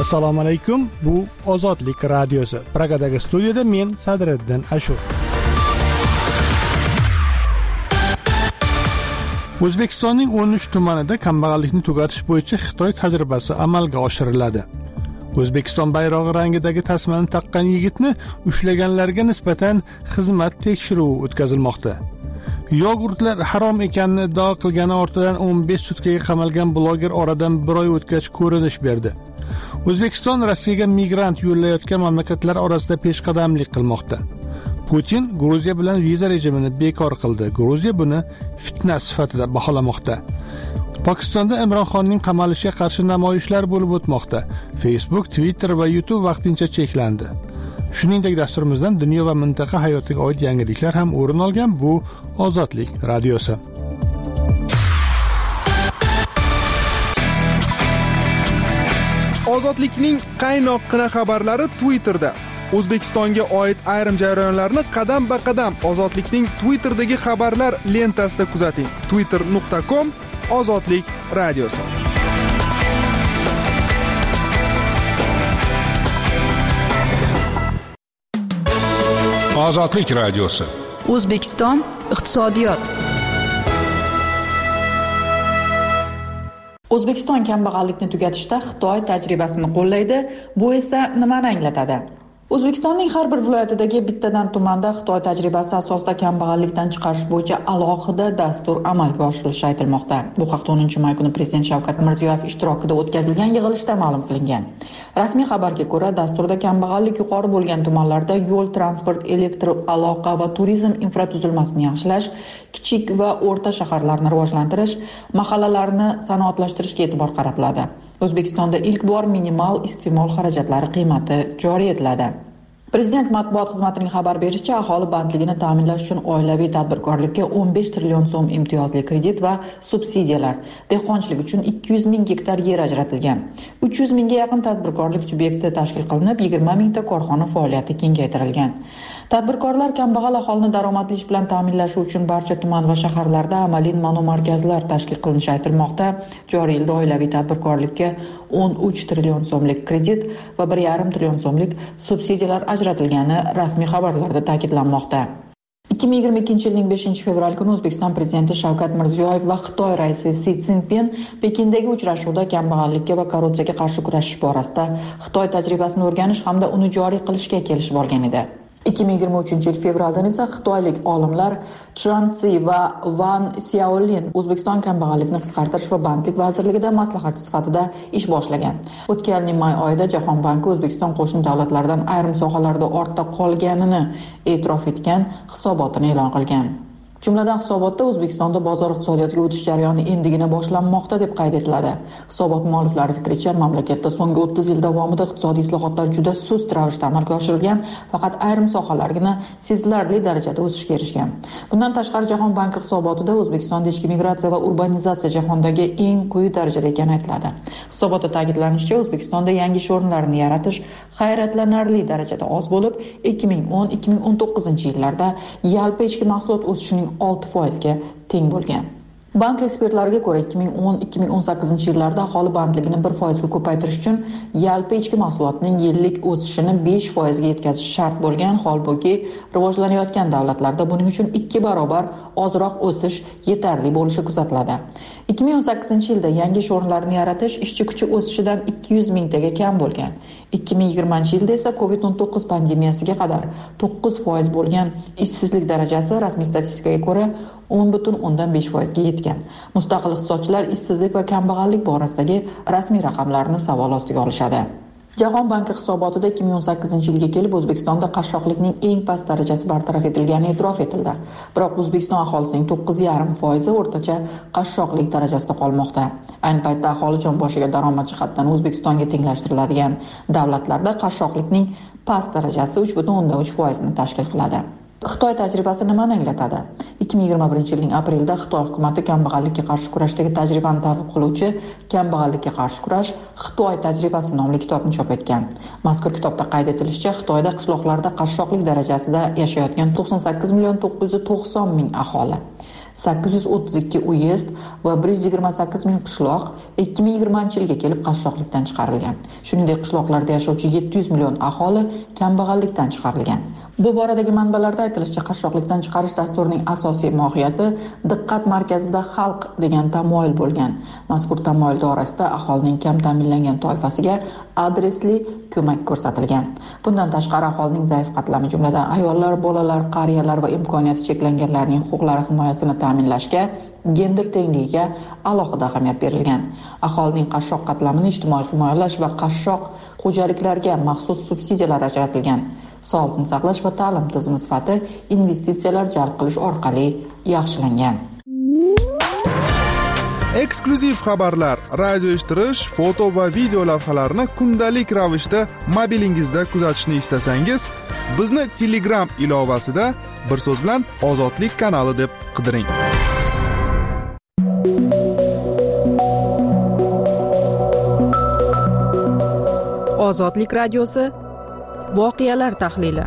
Assalomu alaykum. Bu Ozodlik radiosi. Pragadagi studiyada men Sadriddin Ashur. O'zbekistonning 13 tumanida kambag'allikni tugatish bo'yicha Xitoy tajribasi amalga oshiriladi. O'zbekiston bayrog'i rangidagi tasmani taqqan yigitni ushlaganlarga nisbatan xizmat tekshiruvi o'tkazilmoqda. Yogurtlar harom ekanini iddao qilgani ortidan 15 sutkaga qamalgan bloger oradan bir oy o'tgach ko'rinish berdi. O'zbekiston Rossiyaga migrant yo'llayotgan mamlakatlar orasida peshqadamlik qilmoqda. Putin Gruziya bilan viza rejimini bekor qildi. Gruziya buni fitna sifatida baholamoqda. Pokistonda Imron Xonning qamalishiga qarshi namoyishlar bo'lib o'tmoqda. Facebook, Twitter va YouTube vaqtincha cheklandi. Shuningdek, dasturimizdan dunyo va mintaqa hayotiga oid yangiliklar ham o'rin olgan. Bu Ozodlik radiosi. Ozodlikning qaynoqqina xabarlari Twitterda. O'zbekistonga oid ayrim jarayonlarni qadam-ba-qadam Ozodlikning Twitterdagi xabarlar lentasida kuzating. twitter.com/ozodlik radiosi. Ozodlik radiosi. O'zbekiston iqtisodiyot. O'zbekiston kambag'allikni tugatishda Xitoy tajribasini qo'llaydi. Bu esa nimani anglatadi? O'zbekistonning har bir viloyatidagi bittadan tumanda Xitoy tajribasi asosida kambag'allikdan chiqarish bo'yicha alohida dastur amalga oshirilishi aytilmoqda. Bu haqda 10-may kuni Prezident Shavkat Mirziyoyev ishtirokida o'tkazilgan yig'ilishda ma'lum qilingan. Rasmiy xabarga ko'ra, dasturda kambag'allik yuqori bo'lgan tumanlarda yo'l, transport, elektr aloqa va turizm infratuzilmasini yaxshilash, kichik va o'rta shaharlarni rivojlantirish, mahallalarni sanoatlashtirishga e'tibor qaratiladi. O'zbekistonda ilk bor minimal iste'mol xarajatlari qiymati joriy etiladi. Prezident matbuot xizmatining xabar berishicha, aholi bandligini ta'minlash uchun oilaviy tadbirkorlikka 15 trillion so'm imtiyozli kredit va subsidiyalar, dehqonchilik uchun 200 ming gektar yer ajratilgan. 300 mingga yaqin tadbirkorlik subyekti tashkil qilinib, 20 mingta korxona faoliyati kengaytirilgan. Tadbirkorlar kambag'al aholini daromadli ish bilan ta'minlashi uchun barcha tuman va shaharlarda amaliy monomarkazlar tashkil qilinishi aytilmoqda. Joriy yilda oilaviy tadbirkorlikka 13 trillion so'mlik kredit va 1,5 trillion so'mlik subsidiyalar ajratilgani rasmiy xabarlarda ta'kidlanmoqda. 2022 yilning 5-fevral kuni O'zbekiston Prezidenti Shavkat Mirziyoyev va Xitoy raisi Si Szinpin Pekindagi uchrashuvda kambag'allikka va korrupsiyaga qarshi kurashish borasida Xitoy tajribasini o'rganish hamda uni joriy qilishga kelishib olgan edi. 2023 yil fevraldan esa xitoylik olimlar Zhang Zi va Wang Xiaolin O'zbekiston kambag'allikni qisqartirish va bandlik vazirligida maslahatchi sifatida ish boshlagan. O'tgan yilning may oyida Jahon banki O'zbekiston qo'shni davlatlardan ayrim sohalarda ortda qolganini e'tirof etgan hisobotini e'lon qilgan. Jumladan hisobotda O'zbekistonda bozor iqtisodiyotiga o'tish jarayoni endigina boshlanmoqda deb qayd etiladi. Hisobot mualliflari fikricha, mamlakatda so'nggi 30 yil davomida iqtisodiy islohotlar juda sust ravishda amalga oshirilgan, faqat ayrim sohalargina sezilarli darajada o'sishga erishgan. Bundan tashqari, Jahon banki hisobotida O'zbekistonda ichki migratsiya va urbanizatsiya jahondagi eng quyi darajada ekani aytiladi. Hisobotda ta'kidlanishicha, O'zbekistonda yangi ish o'rinlarini yaratish hayratlanarli darajada oz bo'lib, 2010-2019 yillarda yalpi ichki mahsulot o'sishining 6% ga teng bo'lgan. Bank ekspertlariga ko'ra 2010-2018 yillarda aholi bandligini 1% ga ko'paytirish uchun yalpi ichki mahsulotning yillik o'sishini 5% ga yetkazish shart bo'lgan, holbuki rivojlanayotgan davlatlarda buning uchun 2 barobar ozroq o'sish yetarli bo'lishi kuzatiladi. 2018 yilda yangi ish o'rinlarini yaratish ishchi kuchi o'sishidan 200 mingtaga kam bo'lgan. 2020 yilda esa COVID-19 pandemiyasiga qadar 9% bo'lgan ishsizlik darajasi rasmiy statistikaga ko'ra 10,5% ga yetgan. Mustaqil iqtisodchilar ishsizlik va kambag'allik borasidagi rasmiy raqamlarni savol ostiga olishadi. Jahon banki hisobotida 2018 yilga kelib O'zbekistonda qashshoqlikning eng past darajasi bartaraf etilgani e'tirof etildi. Biroq O'zbekiston aholisining 9,5% o'rtacha qashshoqlik darajasida qolmoqda. Ayni paytda aholi jon boshiga daromad jihatdan O'zbekistonga tenglashtiriladigan davlatlarda qashshoqlikning past darajasi 3,3% ni tashkil qiladi. Xitoy tajribasi nimani anglatadi? 2021 yilning aprelida Xitoy hukumati kambag'allikka qarshi kurashdagi tajribani targ'ib qiluvchi Kambag'allikka qarshi kurash Xitoy tajribasi nomli kitobni chop etgan. Mazkur kitobda qayd etilishicha, Xitoyda qishloqlarda qashshoqlik darajasida yashayotgan 98,990,000 aholi. 832 uyezd va 128 ming qishloq 2020-yilga kelib qashshoqlikdan chiqarilgan. Shuningdek, qishloqlarda yashovchi 700 million aholi kambag'allikdan chiqarilgan. Bu boradagi manbalarda aytilishicha, qashshoqlikdan chiqarish dasturining asosiy mohiyati diqqat markazida xalq degan tamoyil bo'lgan. Mazkur tamoyil doirasida aholining kam ta'minlangan toifasiga adresli ko'mak ko'rsatilgan. Bundan tashqari, aholining zaif qatlami, jumladan ayollar, bolalar, qariyalar va imkoniyati cheklanganlarning huquqlari himoyasini ta'minlashga, gender tengligiga alohida ahamiyat berilgan. Aholining qashshoq qatlamini ijtimoiy himoyalash va qashshoq xo'jaliklarga maxsus subsidiyalar ajratilgan. Sog'liqni saqlash va ta'lim tizimi sifati investitsiyalar jalb qilish orqali yaxshilangan. Eksklyuziv xabarlar, radio eshittirish, foto va video lavhalarni kundalik ravishda mobilingizda kuzatishni istasangiz, bizni Telegram ilovasida bir so'z bilan Ozodlik kanali deb qidiring. Ozodlik radiosi voqealar tahlili.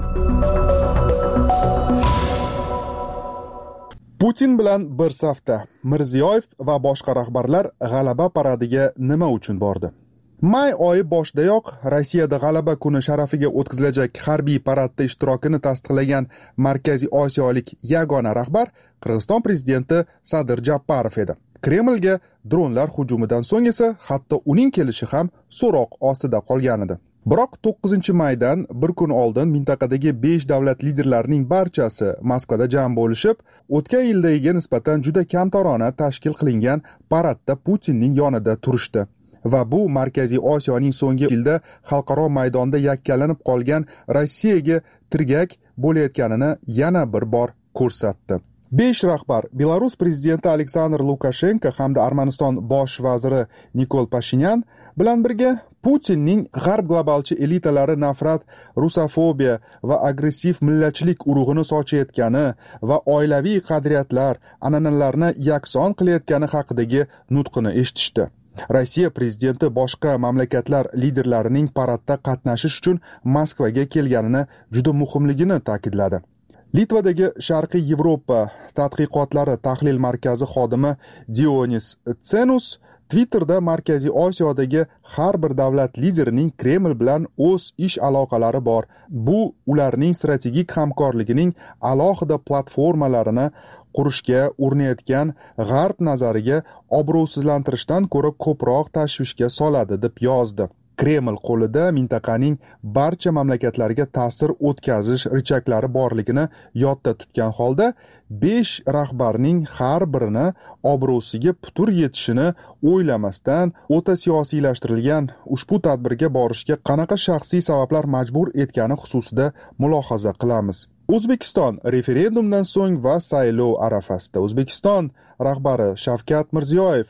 Putin bilan bir safda Mirziyoyev va boshqa rahbarlar g'alaba paradiga nima uchun bordi? May oyi boshidayoq Rossiyada g'alaba kuni sharafiga o'tkazilajak harbiy paradda ishtirokini tasdiqlagan Markaziy Osiyolik yagona rahbar Qirg'iziston prezidenti Sadir Japarov edi. Kremlga dronlar hujumidan so'ng esa hatto uning kelishi ham so'roq ostida qolgan edi. Biroq 9-maydan bir kun oldin mintaqadagi 5 davlat liderlarining barchasi Moskvada jam bo'lishib, o'tgan yildagiga nisbatan juda kamtarona tashkil qilingan paradda Putinning yonida turishdi. Va bu Markaziy Osiyoning so'nggi yilda xalqaro maydonda yakkalanib qolgan Rossiyaga tirgak bo'layotganini yana bir bor ko'rsatdi. 5 rahbar Belarus prezidenti Aleksandr Lukashenko hamda Armaniston bosh vaziri Nikol Pashinyan bilan birga Putinning g'arb globalchi elitalari nafrat, rusofobiya va agressiv millatchilik urug'ini sochayotgani va oilaviy qadriyatlar, an'analarni yakson qilayotgani haqidagi nutqini eshitishdi. Rossiya prezidenti boshqa mamlakatlar liderlarining paradda qatnashish uchun Moskvaga kelganini juda muhimligini ta'kidladi. Litvadagi Sharqiy Yevropa tadqiqotlari tahlil markazi xodimi Dionis Tsenus Twitterda Markaziy Osiyodagi har bir davlat liderining Kreml bilan o'z ish aloqalari bor. Bu ularning strategik hamkorligining alohida platformalarini qurishga urinayotgan g'arb nazariga obro'sizlantirishdan ko'ra ko'proq tashvishga soladi deb yozdi. Kreml qo'lida mintaqaning barcha mamlakatlariga ta'sir o'tkazish richaklari borligini yodda tutgan holda 5 rahbarning har birini obro'siga putur yetishini o'ylamasdan o'ta siyosiylashtirilgan ushbu tadbirga borishga qanaqa shaxsiy sabablar majbur etgani xususida mulohaza qilamiz. O'zbekiston referendumdan so'ng va saylov arafasida O'zbekiston rahbari Shavkat Mirziyoyev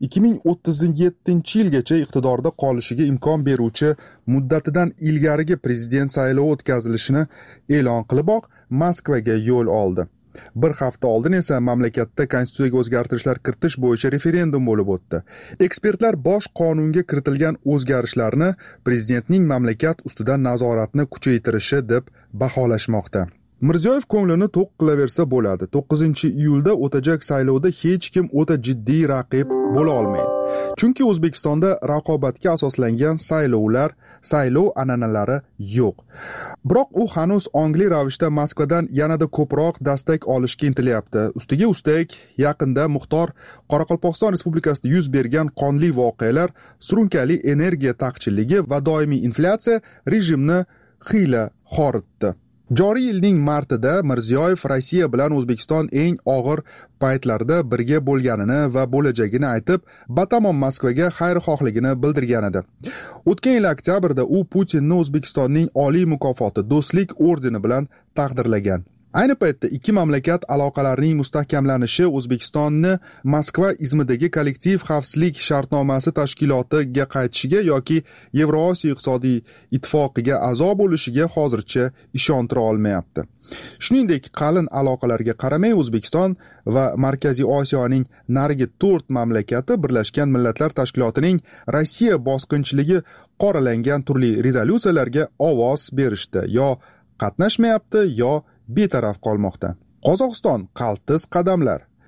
2037-yilgacha iqtidorda qolishiga imkon beruvchi muddatidan ilgarigi prezident saylovi o'tkazilishini e'lon qiliboq Moskvaga yo'l oldi. Bir hafta oldin esa mamlakatda konstitutsiyaga o'zgartirishlar kiritish bo'yicha referendum bo'lib o'tdi. Ekspertlar bosh qonunga kiritilgan o'zgarishlarni prezidentning mamlakat ustidan nazoratni kuchaytirishi deb baholashmoqda. Mirziyoyev ko'nglini to'q qilaversa bo'ladi. 9-iyulda o'tajak saylovda hech kim o'ta jiddiy raqib bo'la olmaydi. Chunki O'zbekistonda raqobatga asoslangan saylov an'analari yo'q. Biroq u hanuz ongli ravishda Moskvadan yanada ko'proq dastak olishga intilyapti. Ustiga ustak, yaqinda Muxtor Qoraqalpog'iston Respublikasida yuz bergan qonli voqealar, surunkali energiya taqchilligi va doimiy inflyatsiya rejimni xiyla xoritdi. Joriy yilning martida Mirziyoyev Rossiya bilan O'zbekiston eng og'ir paytlarda birga bo'lganini va bo'lajagini aytib, batamom Moskvaga xayrixohligini bildirgan edi. O'tgan yil oktyabrda u Putinni O'zbekistonning oliy mukofoti Do'stlik ordeni bilan taqdirlagan. Ayni paytda ikki mamlakat aloqalarining mustahkamlanishi O'zbekistonni Moskva izmidagi kollektiv xavfsizlik shartnomasi tashkilotiga qaytishiga yoki Yevrosiyo iqtisodiy ittifoqiga a'zo bo'lishiga hozircha ishontira olmayapti. Shuningdek, qalin aloqalarga qaramay O'zbekiston va Markaziy Osiyoning narigi 4 mamlakati Birlashgan Millatlar Tashkilotining Rossiya bosqinchiligi qoralangan turli rezolyutsiyalarga ovoz berishdi, yo qatnashmayapti, yo betaraf qolmoqda. Qozog'iston qaltis qadamlar.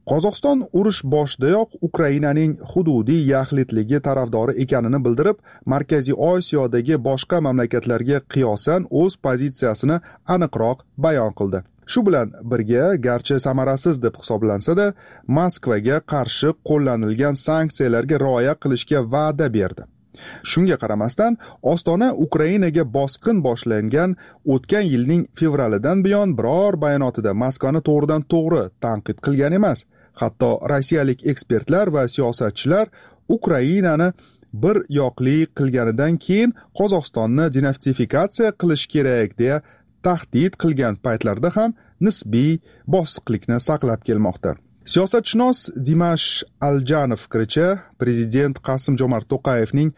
Qozog'iston urush boshidayoq Ukrainaning hududiy yaxlitligi tarafdori ekanini bildirib, Markaziy Osiyodagi boshqa mamlakatlarga qiyosan o'z pozitsiyasini aniqroq bayon qildi. Shu bilan birga, garchi samarasiz deb hisoblansa-da, Moskvaga qarshi qo'llanilgan sanksiyalarga rioya qilishga va'da berdi. Shunga qaramasdan, Ostona Ukrainaga bosqin boshlangan o'tgan yilning fevralidan buyon biror bayonotida Moskvani to'g'ridan to'g'ri tanqid qilgan emas. Hatto rossiyalik ekspertlar va siyosatchilar Ukrainani bir yoqli qilganidan keyin Qozog'istonni denatsifikatsiya qilish kerak deya tahdid qilgan paytlarda ham nisbiy bosiqlikni saqlab kelmoqda. Siyosatshunos Dimash Aljanov fikricha, prezident Qasim-Jomart To'qayevning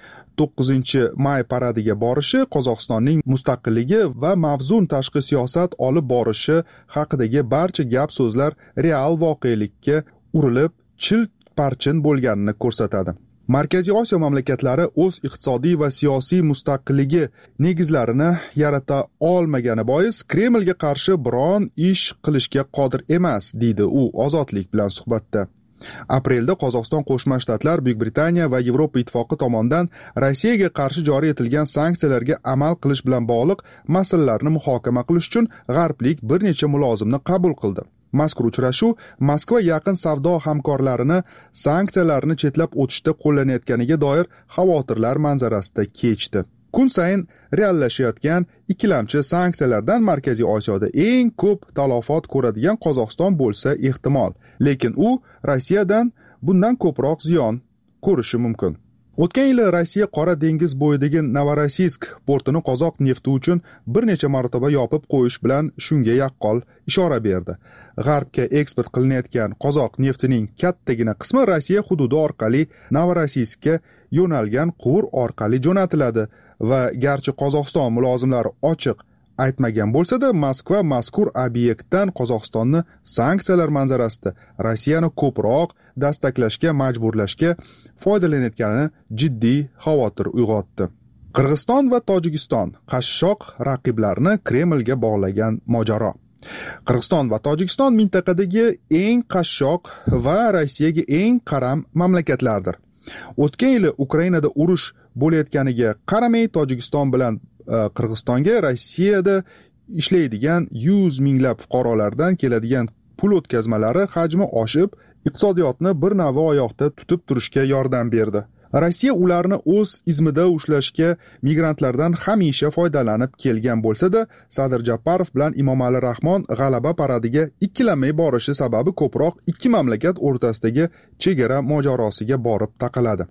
9-may paradiga borishi Qozog'istonning mustaqilligi va mavzun tashqi siyosat olib borishi haqidagi barcha gap so'zlar real voqelikka urilib, chil-parchin bo'lganini ko'rsatadi. Markaziy Osiyo mamlakatlari o'z iqtisodiy va siyosiy mustaqilligi negizlarini yarata olmagani bois Kremlga qarshi biron ish qilishga qodir emas, deydi u Ozodlik bilan suhbatda. Aprelda Qozog'iston Qo'shma Shtatlar, Buyuk Britaniya va Yevropa Ittifoqi tomonidan Rossiyaga qarshi joriy etilgan sanksiyalarga amal qilish bilan bog'liq masalalarni muhokama qilish uchun g'arblik bir necha mulozimni qabul qildi. Mazkur uchrashuv Moskva yaqin savdo hamkorlarini sanksiyalarni chetlab o'tishda qo'llanayotganiga doir xavotirlar manzarasida kechdi. Kun sayin reallashayotgan ikkilamchi sanksiyalardan Markaziy Osiyoda eng ko'p talafot ko'radigan Qozog'iston bo'lsa ehtimol, lekin u Rossiyadan bundan ko'proq ziyon ko'rishi mumkin. O'tgan yili Rossiya Qora dengiz bo'yidagi Novorossiysk portini qozoq nefti uchun bir necha marotaba yopib qo'yish bilan shunga yaqqol ishora berdi. G'arbga eksport qilinayotgan qozoq neftining kattagina qismi Rossiya hududi orqali Novorossiyskka yo'nalgan quvur orqali jo'natiladi va garchi Qozog'iston mulozimlari ochiq aytmagan bo'lsa-da, Moskva mazkur obyektdan Qozog'istonni sanksiyalar manzarasida Rossiyani ko'proq dastaklashga majburlashga foydalanayotganini jiddiy xavotir uyg'otdi. Qirg'iziston va Tojikiston qashshoq raqiblarni Kremlga bog'lagan mojaro. Qirg'iziston va Tojikiston mintaqadagi eng qashshoq va Rossiyaga eng qaram mamlakatlardir. O'tgan yili Ukrainada urush bo'layotganiga qaramay, Tojikiston bilan Qirg'izistonga Rossiyada ishlaydigan 100 minglab fuqarolardan keladigan pul o'tkazmalari hajmi oshib, iqtisodiyotni bir navi oyoqda tutib turishga yordam berdi. Rossiya ularni o'z izmida ushlashga migrantlardan hamisha foydalanib kelgan bo'lsa-da, Sadir Japarov bilan Emomali Rahmon g'alaba paradiga ikkilanmay borishi sababi ko'proq ikki mamlakat o'rtasidagi chegara mojarosiga borib taqaladi.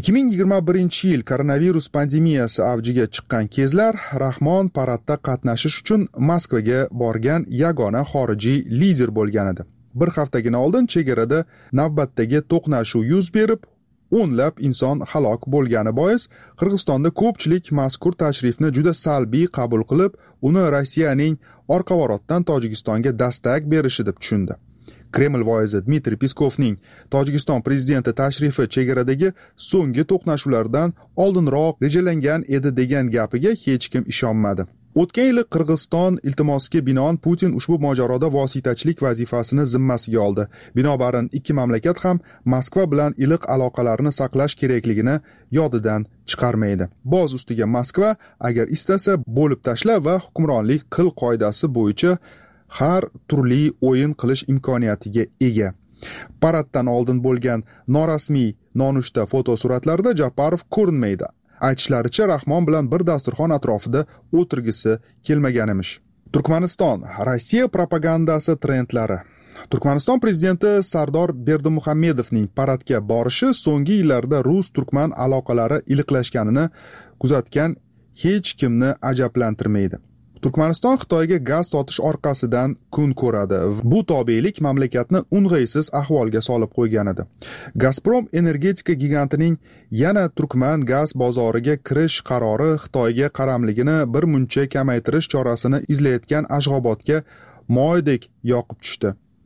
2021-yil koronavirus pandemiyasi avjiga chiqqan kezlar Rahmon paradda qatnashish uchun Moskvaga borgan yagona xorijiy lider bo'lgan edi. Bir haftagina oldin chegarada navbatdagi to'qnashuv yuz berib, o'nlab inson halok bo'lgani bois Qirg'izistonda ko'pchilik mazkur tashrifni juda salbiy qabul qilib, uni Rossiyaning orqavorotdan Tojikistonga dastak berishi deb tushundi. Kreml voizi Dmitriy Peskovning Tojikiston prezidenti tashrifi chegaradagi so'nggi to'qnashuvlardan oldinroq rejalangan edi degan gapiga hech kim ishonmadi. O'tgan yili Qirg'iziston iltimosiga binoan Putin ushbu mojaroda vositachilik vazifasini zimmasiga oldi. Binobarin ikki mamlakat ham Moskva bilan iliq aloqalarni saqlash kerakligini yodidan chiqarmaydi. Boz ustiga Moskva agar istasa bo'lib tashla va hukmronlik qil qoidasi bo'yicha har turli o'yin qilish imkoniyatiga ega. Paraddan oldin bo'lgan norasmiy nonushta fotosuratlarda Japarov ko'rinmaydi. Aytishlaricha, Rahmon bilan bir dasturxon atrofida o'tirgisi kelmagan emish. Turkmaniston Rossiya propagandasi trendlari. Turkmaniston prezidenti Sardor Berdimuhamedovning paradga borishi so'nggi yillarda rus-turkman aloqalari iliqlashganini kuzatgan hech kimni ajablantirmaydi. Turkmaniston Xitoyga gaz sotish orqasidan kun ko'radi. Bu tobelik mamlakatni o'ng'aysiz ahvolga solib qo'ygan edi. Gazprom energetika gigantining yana Turkman gaz bozoriga kirish qarori Xitoyga qaramligini bir muncha kamaytirish chorasini izlayotgan Ashg'obodga moydek yoqib tushdi.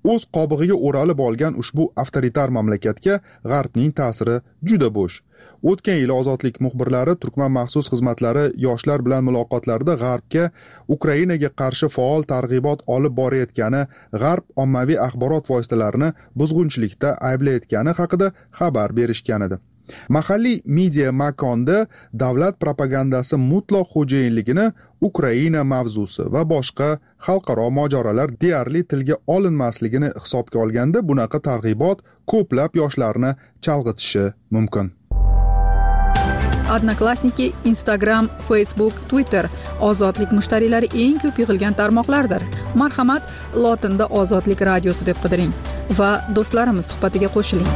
o'z qobig'iga o'ralib olgan ushbu avtoritar mamlakatga G'arbning ta'siri juda bo'sh. O'tgan yil ozodlik muxbirlari Turkman maxsus xizmatlari yoshlar bilan muloqotlarida G'arbga Ukrainaga qarshi faol targ'ibot olib borayotgani, G'arb ommaviy axborot vositalarini buzg'unchilikda ayblayotgani haqida xabar berishgan edi. Mahalliy media makonda davlat propagandasi mutlaq xo'jayinligini Ukraina mavzusi va boshqa xalqaro mojarolar deyarli tilga olinmasligini hisobga olganda bunaqa targ'ibot ko'plab yoshlarni chalg'itishi mumkin. Odnoklassniki, Instagram, Facebook, Twitter ozodlik mushtariylari eng ko'p yig'ilgan tarmoqlardir. Marhamat, lotinda Ozodlik radiosi deb qidiring va do'stlarimiz suhbatiga qo'shiling.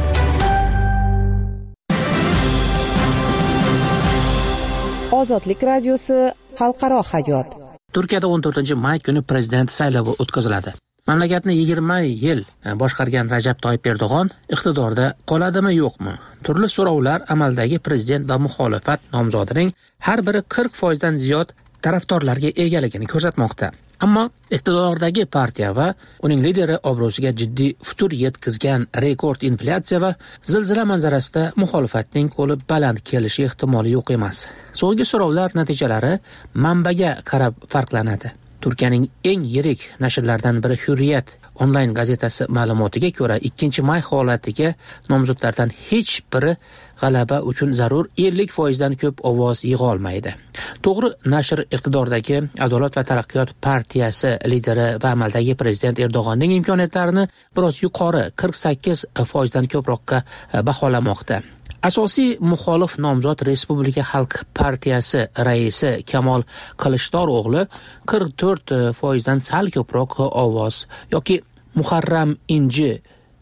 Ozodlik radiosi xalqaro hayot. Turkiyada 14-may kuni prezident saylovi o'tkaziladi. Mamlakatni 20 yil boshqargan Rajab Toyyib Erdo'g'on iqtidorda qoladimi yo'qmi? Turli so'rovlar amaldagi prezident va muxolifat nomzodining har biri 40% dan ziyod tarafdorlarga egaligini ko'rsatmoqda. Ammo iqtidordagi partiya va uning lideri obro'siga jiddiy futur yetkazgan rekord inflyatsiya va zilzila manzarasida muxolifatning qo'li baland kelishi ehtimoli yo'q emas. So'nggi so'rovlar natijalari manbaga qarab farqlanadi. Turkiyaning eng yirik nashrlaridan biri Hurriyet onlayn gazetasi ma'lumotiga ko'ra 2-may holatiga nomzodlardan hech biri g'alaba uchun zarur 50% dan ko'p ovoz yig'a olmaydi. To'g'ri, nashr iqtidordagi Adolat va taraqqiyot partiyasi lideri va amaldagi prezident Erdo'g'onning imkoniyatlarini biroz yuqori 48% dan ko'proqqa baholamoqda. Asosiy muxolif nomzod Respublika Xalq partiyasi raisi Kamol Qilichdaro'g'li 44% dan sal ko'proq ovoz yoki Muharram Inji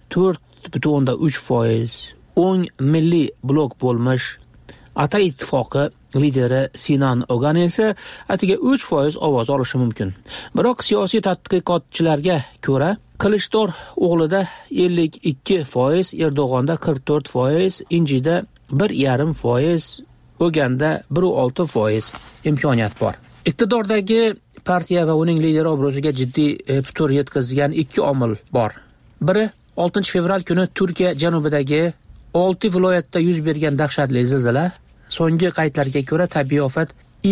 4.3%, o'ng milliy blok bo'lmish Ata ittifoqi lideri Sinan Ogan esa atiga 3% ovoz olishi mumkin. Biroq siyosiy tadqiqotchilarga ko'ra Qilichdaro'g o'g'lida 52%, Erdo'g'onda 44%, Injida 1.5%, Oganda 1.6% imkoniyat bor. Iqtidordagi partiya va uning lideri obro'siga jiddiy putur yetkazgan ikki omil bor. Biri 6 fevral kuni Turkiya janubidagi 6 viloyatda yuz bergan dahshatli zilzila. So'nggi qaydlarga ko'ra tabiiy ofat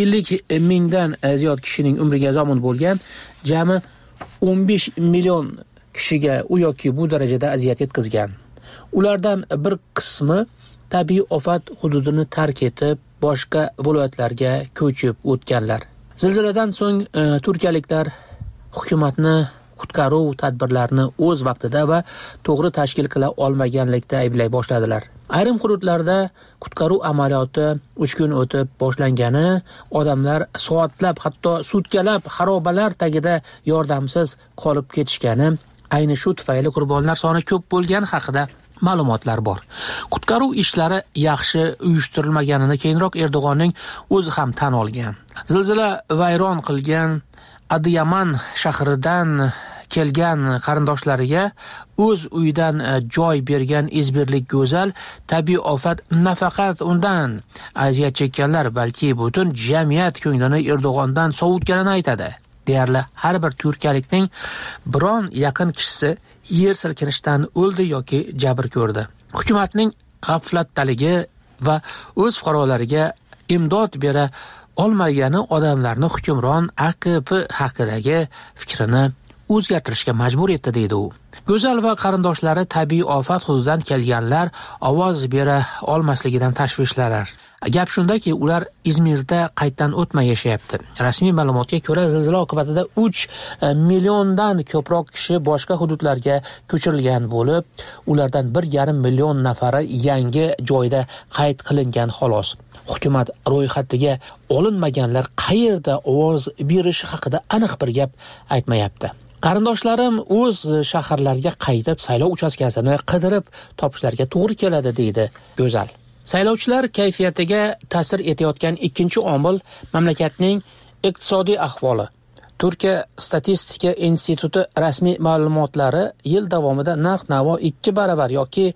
50 mingdan ziyod kishining umriga zomin bo'lgan, jami 15 million kishiga u yoki bu darajada aziyat yetkazgan. Ulardan bir qismi tabiiy ofat hududini tark etib, boshqa viloyatlarga ko'chib o'tganlar. Zilziladan so'ng turkiyaliklar hukumatni qutqaruv tadbirlarini o'z vaqtida va to'g'ri tashkil qila olmaganlikda ayblay boshladilar. Ayrim hududlarda qutqaruv amaliyoti 3 kun o'tib boshlangani, odamlar soatlab, hatto sutkalab xarobalar tagida yordamsiz qolib ketishgani, ayni shu tufayli qurbonlar soni ko'p bo'lgani haqida ma'lumotlar bor. Qutqaruv ishlari yaxshi uyushtirilmaganini keyinroq Erdo'g'onning o'zi ham tan olgan. Zilzila vayron qilgan Adiyaman shahridan kelgan qarindoshlariga o'z uyidan joy bergan izbirlik go'zal tabiiy ofat nafaqat undan aziyat chekkanlar, balki butun jamiyat ko'nglini Erdo'g'ondan sovutganini aytadi. Deyarli har bir turkiyalikning biron yaqin kishisi yer silkinishidan o'ldi yoki jabr ko'rdi. Hukumatning g'aflatdaligi va o'z fuqarolariga imdod bera olmagani odamlarni hukmron AKP haqidagi fikrini o'zgartirishga majbur etdi, deydi u. Go'zal va qarindoshlari tabiiy ofat hududidan kelganlar ovoz bera olmasligidan tashvishlalar. Gap shundaki, ular Izmirda qaytdan o'tmay yashayapti. Rasmiy ma'lumotga ko'ra, zilzila oqibatida 3 milliondan ko'proq kishi boshqa hududlarga ko'chirilgan bo'lib, ulardan 1,5 million nafari yangi joyda qayd qilingan xolos. Hukumat ro'yxatiga olinmaganlar qayerda ovoz berishi haqida aniq bir gap aytmayapti. Qarindoshlarim o'z shaharlariga qaytib saylov uchastkasini qidirib topishlariga to'g'ri keladi, deydi Go'zal. Saylovchilar kayfiyatiga ta'sir etayotgan ikkinchi omil mamlakatning iqtisodiy ahvoli. Turkiya statistika instituti rasmiy ma'lumotlari yil davomida narx-navo 2 baravar yoki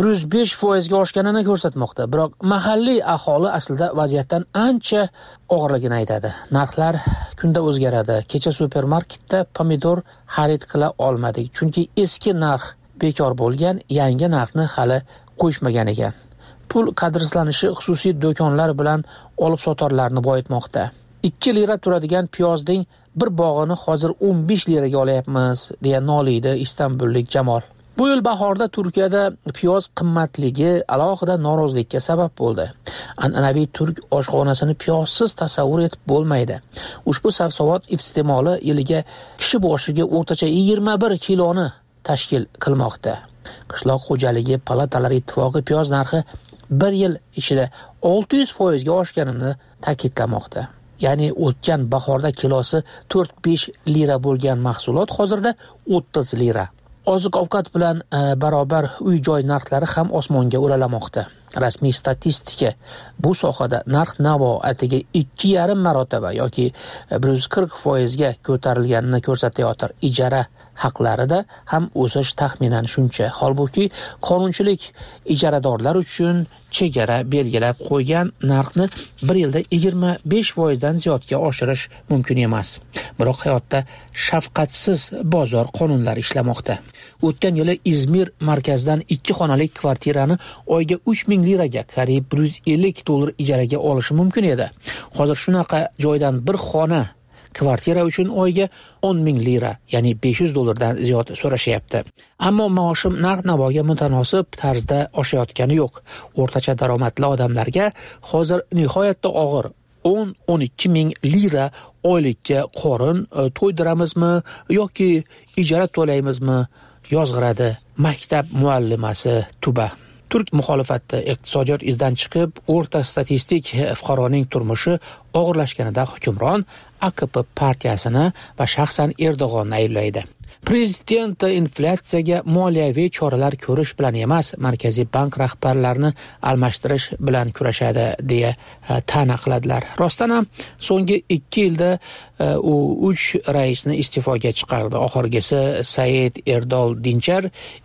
105% ga oshganini ko'rsatmoqda. Biroq mahalliy aholi aslida vaziyatdan ancha og'irligini aytadi. Narxlar kunda o'zgaradi. Kecha supermarketda pomidor xarid qila olmadik, chunki eski narx bekor bo'lgan, yangi narxni hali qo'yishmagan ekan. Pul qadrsizlanishi xususiy do'konlar bilan olib sotorlarni boyitmoqda. 2 lira turadigan piyozning bir bog'ini hozir 15 liraga olyapmiz, deya noliydi istanbullik Jamol. Bu yil bahorda Turkiyada piyoz qimmatligi alohida norozilikka sabab bo'ldi. An'anaviy turk oshxonasini piyozsiz tasavvur etib bo'lmaydi. Ushbu sabzavot iste'moli yiliga kishi boshiga o'rtacha 21 kiloni tashkil qilmoqda. Qishloq xo'jaligi palatalari ittifoqi piyoz narxi 1 yil ichida 600% ga oshganini ta'kidlamoqda. Ya'ni o'tgan bahorda kilosi 4-5 lira bo'lgan mahsulot hozirda 30 lira. Oziq-ovqat bilan barobar uy-joy narxlari ham osmonga o'ralamoqda. Rasmiy statistika bu sohada narx-navo atiga 2,5 marotaba yoki 140% ga ko'tarilganini ko'rsatayotir. Ijara haqlarida ham o'sish taxminan shuncha. Holbuki qonunchilik ijaradorlar uchun chegara belgilab qo'ygan narxni bir yilda 25% dan ziyodga oshirish mumkin emas. Biroq hayotda shafqatsiz bozor qonunlari ishlamoqda. O'tgan yili Izmir markazdan 2 xonali kvartirani oyga 3000 liraga, qariyb $150 ijaraga olishi mumkin edi. Hozir shunaqa joydan bir xona kvartira uchun oyga 10,000 lira, ya'ni $500 dan ziyod so'rashyapti. Ammo maoshim narx-navoga mutanosib tarzda oshayotgani yo'q. O'rtacha daromadli odamlarga hozir nihoyatda og'ir 10-12 ming lira oylikka qorin to'ydiramizmi yoki ijara to'laymizmi, yozg'iradi maktab muallimasi Tuba. Turk muxolifati iqtisodiyot izdan chiqib, o'rta statistik fuqaroning turmushi og'irlashganida hukmron AKP partiyasini va shaxsan Erdo'g'onni ayblaydi. Prezident inflyatsiyaga moliyaviy choralar ko'rish bilan emas, Markaziy bank rahbarlarini almashtirish bilan kurashadi, deya ta'na qiladilar. Rostdan ham so'nggi 2 yilda u 3 raisni iste'foga chiqardi. Oxirgisi Said Erdol Dinchar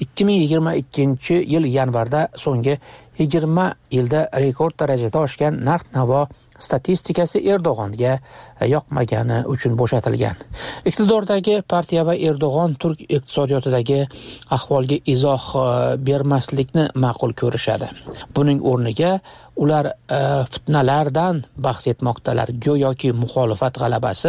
2022-yil yanvarda so'nggi 20 yilda rekord darajada oshgan narx-navo statistikasi Erdo'g'onga yoqmagani uchun bo'shatilgan. Iqtidordagi partiya va Erdo'g'on turk iqtisodiyotidagi ahvolga izoh bermaslikni ma'qul ko'rishadi. Buning o'rniga ular fitnalardan bahs etmoqdalar. Go'yoki muxolifat g'alabasi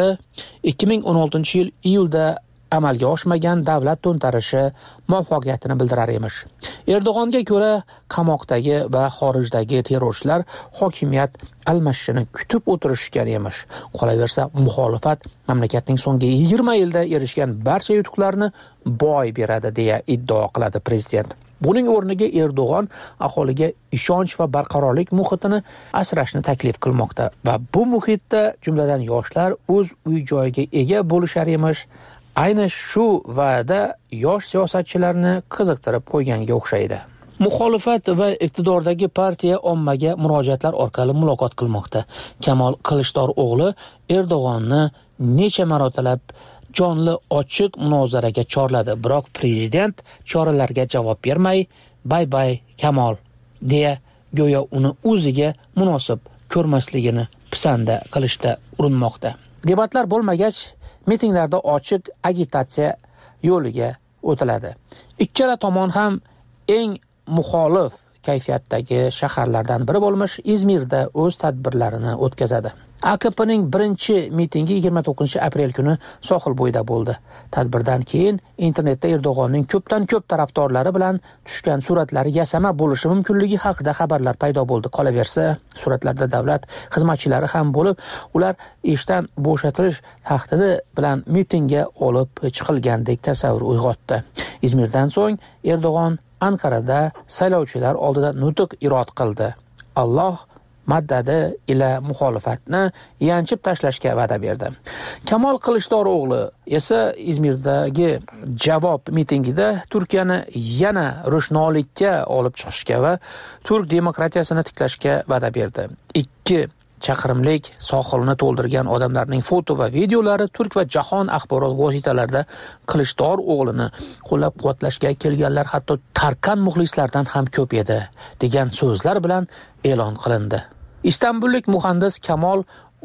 2016-yil iyulda amalga oshmagan davlat to'ntarishi muvaffaqiyatini bildirar emish. Erdo'g'onga ko'ra qamoqdagi va xorijdagi terrorchilar hokimiyat almashishini kutib o'tirishgan emish. Qolaversa, muxolifat mamlakatning so'nggi 20 yilda erishgan barcha yutuqlarni boy beradi, deya iddao qiladi prezident. Buning o'rniga Erdo'g'on aholiga ishonch va barqarorlik muhitini asrashni taklif qilmoqda va bu muhitda jumladan yoshlar o'z uy-joyiga ega bo'lishar emish. Ayni shu va'da yosh siyosatchilarni qiziqtirib qo'yganga o'xshaydi. Muxolifat va iqtidordagi partiya ommaga murojaatlar orqali muloqot qilmoqda. Kamol Qilichdaro'g'li Erdo'g'onni necha marotalab jonli ochiq munozaraga chorladi, biroq prezident choralarga javob bermay, "Bay Kamol", deya go'yo uni o'ziga munosib ko'rmasligini pisanda qilishda urinmoqda. Debatlar bo'lmagach, mitinglarda ochiq agitatsiya yo'liga o'tiladi. Ikkala tomon ham eng muxolif kayfiyatdagi shaharlardan biri bo'lmish Izmirda o'z tadbirlarini o'tkazadi. AKPning birinchi mitingi 29 aprel kuni sohil bo'yida bo'ldi. Tadbirdan keyin internetda Erdo'g'onning ko'pdan ko'p tarafdorlari bilan tushgan suratlari yasama bo'lishi mumkinligi haqida xabarlar paydo bo'ldi. Qolaversa, suratlarda davlat xizmatchilari ham bo'lib, ular ishdan bo'shatilish tahdidi bilan mitingga olib chiqilgandek tasavvur uyg'otdi. Izmirdan so'ng Erdo'g'on Anqarada saylovchilar oldida nutq irod qildi. Alloh maddadi ila muxolifatni yanchib tashlashga va'da berdi. Kamol Qilichdaro'g'li esa Izmirdagi javob mitingida Turkiyani yana ro'shnolikka olib chiqishga va turk demokratiyasini tiklashga va'da berdi. 2 chaqirimlik sohilni to'ldirgan odamlarning foto va videolari turk va jahon axborot vositalarida Qilichdaro'g'lini qo'llab-quvvatlashga kelganlar hatto Tarkan muxlislardan ham ko'p edi, degan so'zlar bilan e'lon qilindi. Istanbullik muhandis Kamol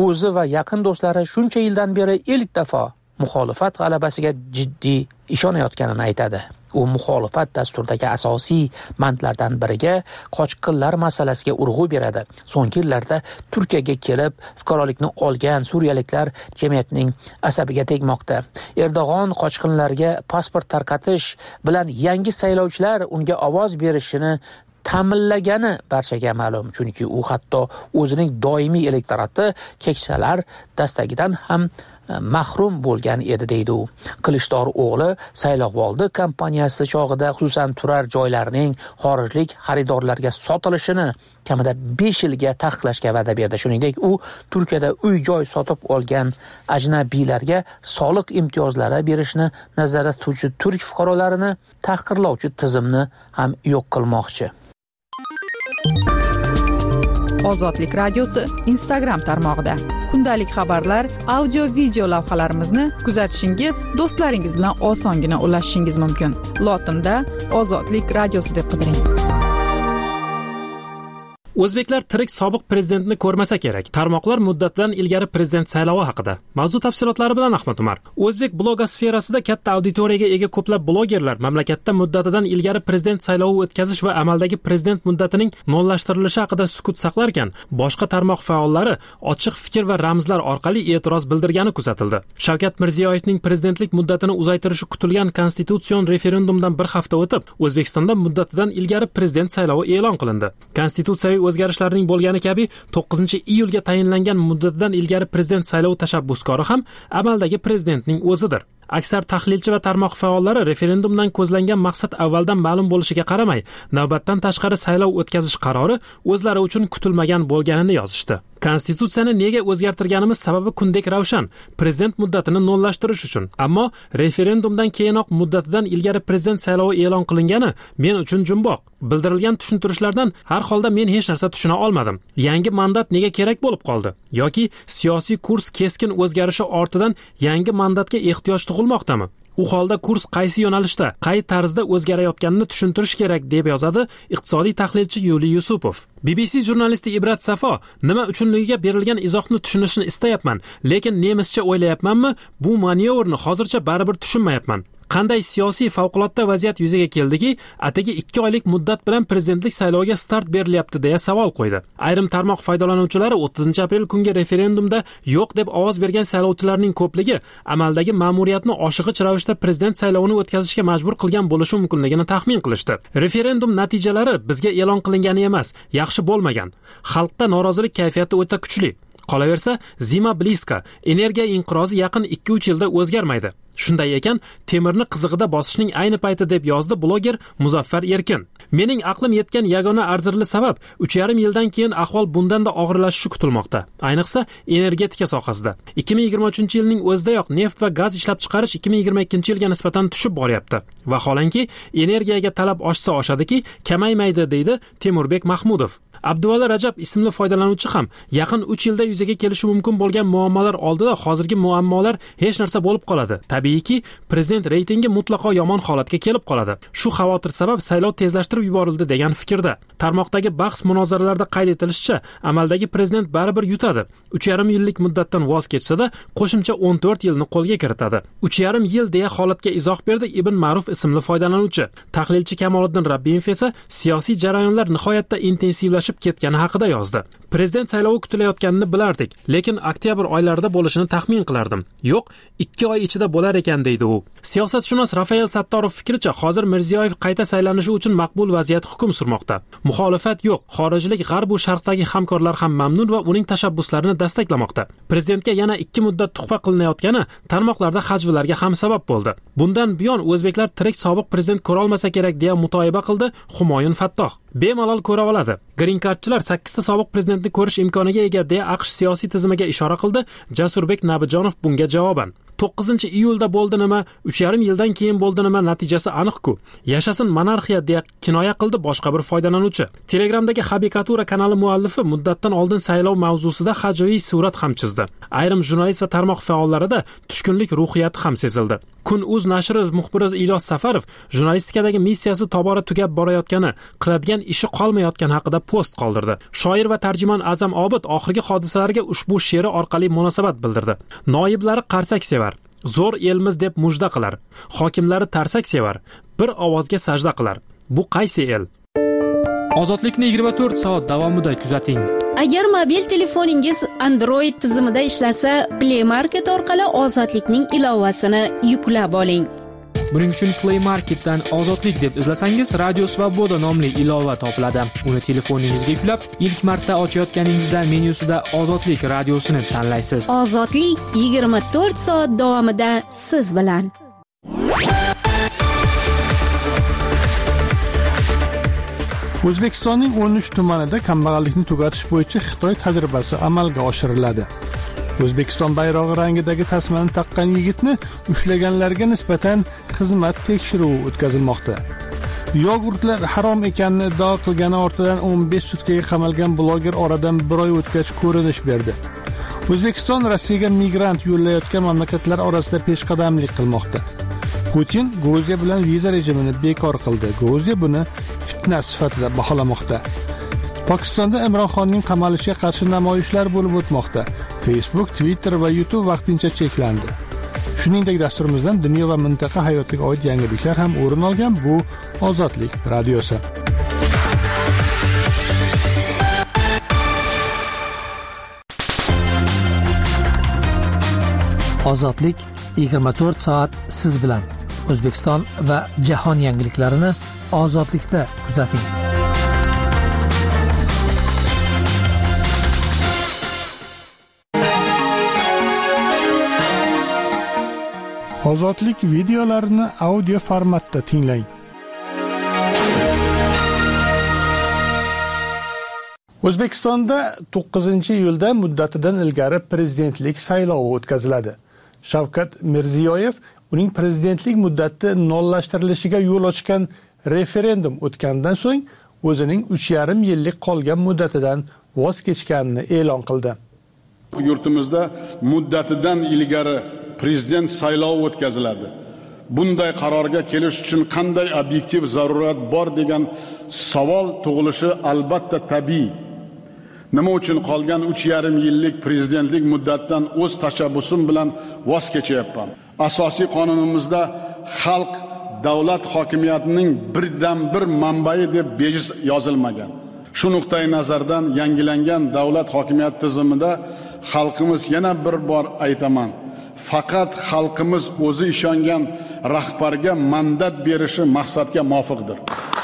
o'zi va yaqin do'stlari shuncha yildan beri ilk dafo muxolifat g'alabasiga jiddiy ishonayotganini aytadi. U muxolifat dasturidagi asosiy bandlardan biriga qochqinlar masalasiga urg'u beradi. So'nggi yillarda Turkiyaga kelib, fuqarolikni olgan suriyaliklar jamiyatning asabiga tegmoqda. Erdo'g'on qochqinlarga pasport tarqatish bilan yangi saylovchilar unga ovoz berishini ta'minlagani barchaga ma'lum, chunki u hatto o'zining doimiy elektorati keksalar dastagidan ham mahrum bo'lgan edi, deydi u. Qilichdaryo o'g'li saylovoldi kampaniyasi chog'ida xususan turar joylarning xorijlik xaridorlarga sotilishini kamida 5 yilga taqiqlashga va'da berdi. Shuningdek, u Turkiyada uy-joy sotib olgan ajnabiylarga soliq imtiyozlari berishni nazarda tutuvchi turk fuqarolarini tahqirlovchi tizimni ham yo'q qilmoqchi. Ozodlik radiosi Instagram tarmog'ida kundalik xabarlar, audio, video lavhalarimizni kuzatishingiz, do'stlaringiz bilan osongina ulashishingiz mumkin. Lotinda Ozodlik radiosi deb qidiring. O'zbeklar tirik sobiq prezidentni ko'rmasa kerak. Tarmoqlar muddatidan ilgari prezident saylovi haqida. Mavzu tafsilotlari bilan Ahmad Umar. O'zbek blogosferasida katta auditoriyaga ega ko'plab blogerlar mamlakatda muddatidan ilgari prezident saylovi o'tkazish va amaldagi prezident muddatining nollashtirilishi haqida sukut saqlarkan, boshqa tarmoq faollari ochiq fikr va ramzlar orqali e'tiroz bildirgani kuzatildi. Shavkat Mirziyoyevning prezidentlik muddatini uzaytirishi kutilgan konstitutsion referendumdan bir hafta o'tib, O'zbekistonda muddatidan ilgari prezident saylovi e'lon qilindi. Konstitutsiyaviy o'zgarishlarning bo'lgani kabi 9-iyulga tayinlangan muddatidan ilgari prezident saylovi tashabbuskori ham amaldagi prezidentning o'zidir. Aksar tahlilchi va tarmoq faollari referendumdan ko'zlangan maqsad avvaldan ma'lum bo'lishiga qaramay, navbatdan tashqari saylov o'tkazish qarori o'zlari uchun kutilmagan bo'lganini yozishdi. Konstitutsiyani nega o'zgartirganimiz sababi kundek ravshan, prezident muddatini nollashtirish uchun. Ammo referendumdan keyinoq muddatidan ilgari prezident saylovi e'lon qilingani men uchun jumboq. Bildirilgan tushuntirishlardan har holda men hech narsa tushuna olmadim. Yangi mandat nega kerak bo'lib qoldi? Yoki siyosiy kurs keskin o'zgarishi ortidan yangi mandatga ehtiyoj tug'ilmoqdami? U holda kurs qaysi yo'nalishda, qay tarzda o'zgarayotganini tushuntirish kerak, deb yozadi iqtisodiy tahlilchi Yuli Yusupov. BBC jurnalisti Ibrat Safo nima uchunligiga berilgan izohni tushunishni istayapman, lekin nemischa o'ylayapmanmi? Bu manyovrni hozircha baribir tushunmayapman. Qanday siyosiy favqulodda vaziyat yuzaga keldiki, atigi 2 oylik muddat bilan prezidentlik sayloviga start berilyapti deya savol qo'ydi. Ayrim tarmoq foydalanuvchilari 30-aprel kungi referendumda yo'q deb ovoz bergan saylovchilarning ko'pligi amaldagi ma'muriyatni oshig'ich ravishda prezident saylovini o'tkazishga majbur qilgan bo'lishi mumkinligini taxmin qilishdi. Referendum natijalari bizga e'lon qilingani emas, yaxshi bo'lmagan. Xalqda norozilik kayfiyati o'ta kuchli. Qolaversa, zima bliska, energiya inqirozi yaqin 2-3 yilda o'zgarmaydi. Shunday ekan, temirni qizig'ida bosishning ayni payti, deb yozdi bloger Muzaffar Erkin. Mening aqlim yetgan yagona arzirli sabab 3,5 yildan keyin ahvol bundan da og'irlashishi kutilmoqda. Ayniqsa energetika sohasida. 2023-yilning o'zidayoq neft va gaz ishlab chiqarish 2022-yilga nisbatan tushib boryapti. Vaholanki, energiyaga talab oshsa oshadiki, kamaymaydi, deydi Temurbek Mahmudov. Abduvali Rajab ismli foydalanuvchi ham yaqin 3 yilda yuzaga kelishi mumkin bo'lgan muammolar oldida hozirgi muammolar hech narsa bo'lib qoladi. Tabiiyki, prezident reytingi mutlaqo yomon holatga kelib qoladi. Shu xavotir sabab saylov tezlashtirib yuborildi degan fikrda. Tarmoqdagi bahs munozaralarda qayd etilishicha, amaldagi prezident baribir yutadi. 3,5 yillik muddatdan voz kechsa-da, qo'shimcha 14 yilni qo'lga kiritadi. 3,5 yil deya holatga izoh berdi Ibn Ma'ruf ismli foydalanuvchi. Tahlilchi Kamoliddin Rabbimov esa siyosiy jarayonlar nihoyatda intensivlashib ketgani haqida yozdi. Prezident saylovi kutilayotganini bilardik, lekin oktyabr oylarida bo'lishini taxmin qilardim. Yo'q, 2 oy ichida bo'lar ekan, deydi u. Siyosatshunos Rafael Sattorov fikricha, hozir Mirziyoyev qayta saylanishi uchun maqbul vaziyat hukm surmoqda. Muxolifat yo'q, xorijlik g'arb va sharqdagi hamkorlar ham mamnun va uning tashabbuslarini dastaklamoqda. Prezidentga yana 2 muddat tuhfa qilinayotgani tarmoqlarda hajvlarga ham sabab bo'ldi. Bundan buyon o'zbeklar tirik sobiq prezident ko'ra olmasa kerak deya mutoyiba qildi Humoyun Fattoh. Bemalol ko'ra oladi. Green Cardchilar 8 ta sobiq prezidentni ko'rish imkoniga ega deya AQSh siyosiy tizimiga ishora qildi Jasurbek Nabijonov bunga javoban. 9-iyulda bo'ldi nima, 3,5 yildan keyin bo'ldi nima, natijasi aniq-ku. Yashasin monarxiya deya kinoya qildi boshqa bir foydalanuvchi. Telegramdagi Habikatura kanali muallifi muddatdan oldin saylov mavzusida hajviy surat ham chizdi. Ayrim jurnalist va tarmoq faollarida tushkunlik ruhiyati ham sezildi. Kun.uz nashri muxbiri Ilyos Safarov jurnalistikadagi missiyasi tobora tugab borayotgani, qiladigan ishi qolmayotgani haqida post qoldirdi. Shoir va tarjimon Azam Obid oxirgi hodisalarga ushbu she'ri orqali munosabat bildirdi. Noiblari qarsak sevar, zo'r elmiz deb mujda qilar. Hokimlari tarsak sevar, bir ovozga sajda qilar. Bu qaysi el? Ozodlikni 24 soat davomida kuzating. Agar mobil telefoningiz Android tizimida ishlasa, Play Market orqali Ozodlikning ilovasini yuklab oling. Buning uchun Play Marketdan Ozodlik deb izlasangiz, Radio Svoboda nomli ilova topiladi. Uni telefoningizga yuklab, ilk marta ochayotganingizda menyusida Ozodlik radiosini tanlaysiz. Ozodlik 24 soat davomida siz bilan. O'zbekistonning 13 tumanida kambag'allikni tugatish bo'yicha Xitoy tajribasi amalga oshiriladi. O'zbekiston bayrog'i rangidagi tasmani taqqan yigitni ushlaganlarga nisbatan xizmat tekshiruvi o'tkazilmoqda. Yogurtlar harom ekanini iddao qilgani ortidan 15 sutkaga qamalgan bloger oradan bir oy o'tgach ko'rinish berdi. O'zbekiston Rossiyaga migrant yo'llayotgan mamlakatlar orasida peshqadamlik qilmoqda. Putin Gruziya bilan viza rejimini bekor qildi. Gruziya buni fitna sifatida baholamoqda. Pokistonda Imron Xonning qamalishiga qarshi namoyishlar bo'lib o'tmoqda. Facebook, Twitter va YouTube vaqtincha cheklandi. Shuningdek, dasturimizdan dunyo va mintaqa hayotiga oid yangiliklar ham o'rin olgan. Bu Ozodlik radiosi. Ozodlik 24 soat siz bilan. O'zbekiston va jahon yangiliklarini Ozodlikda kuzating. Ozodlik videolarini audio formatda tinglang. O'zbekistonda 9-iyulda muddatidan ilgari prezidentlik saylovi o'tkaziladi. Shavkat Mirziyoyev uning prezidentlik muddati nollashhtirilishiga yo'l ochgan referendum o'tgandan so'ng o'zining 3,5 yillik qolgan muddatidan voz kechganini e'lon qildi. Yurtimizda muddatidan ilgari prezident saylovi o'tkaziladi. Bunday qarorga kelish uchun qanday obyektiv zarurat bor degan savol tug'ilishi albatta tabiiy. Nima uchun qolgan 3,5 yillik prezidentlik muddatidan o'z tashabbusim bilan voz kechyapman? Asosiy qonunimizda xalq davlat hokimiyatining birdan-bir manbai deb bejiz yozilmagan. Shu nuqtai nazardan yangilangan davlat hokimiyati tizimida xalqimiz yana bir bor aytaman, faqat xalqimiz o'zi ishongan rahbarga mandat berishi maqsadga muvofiqdir.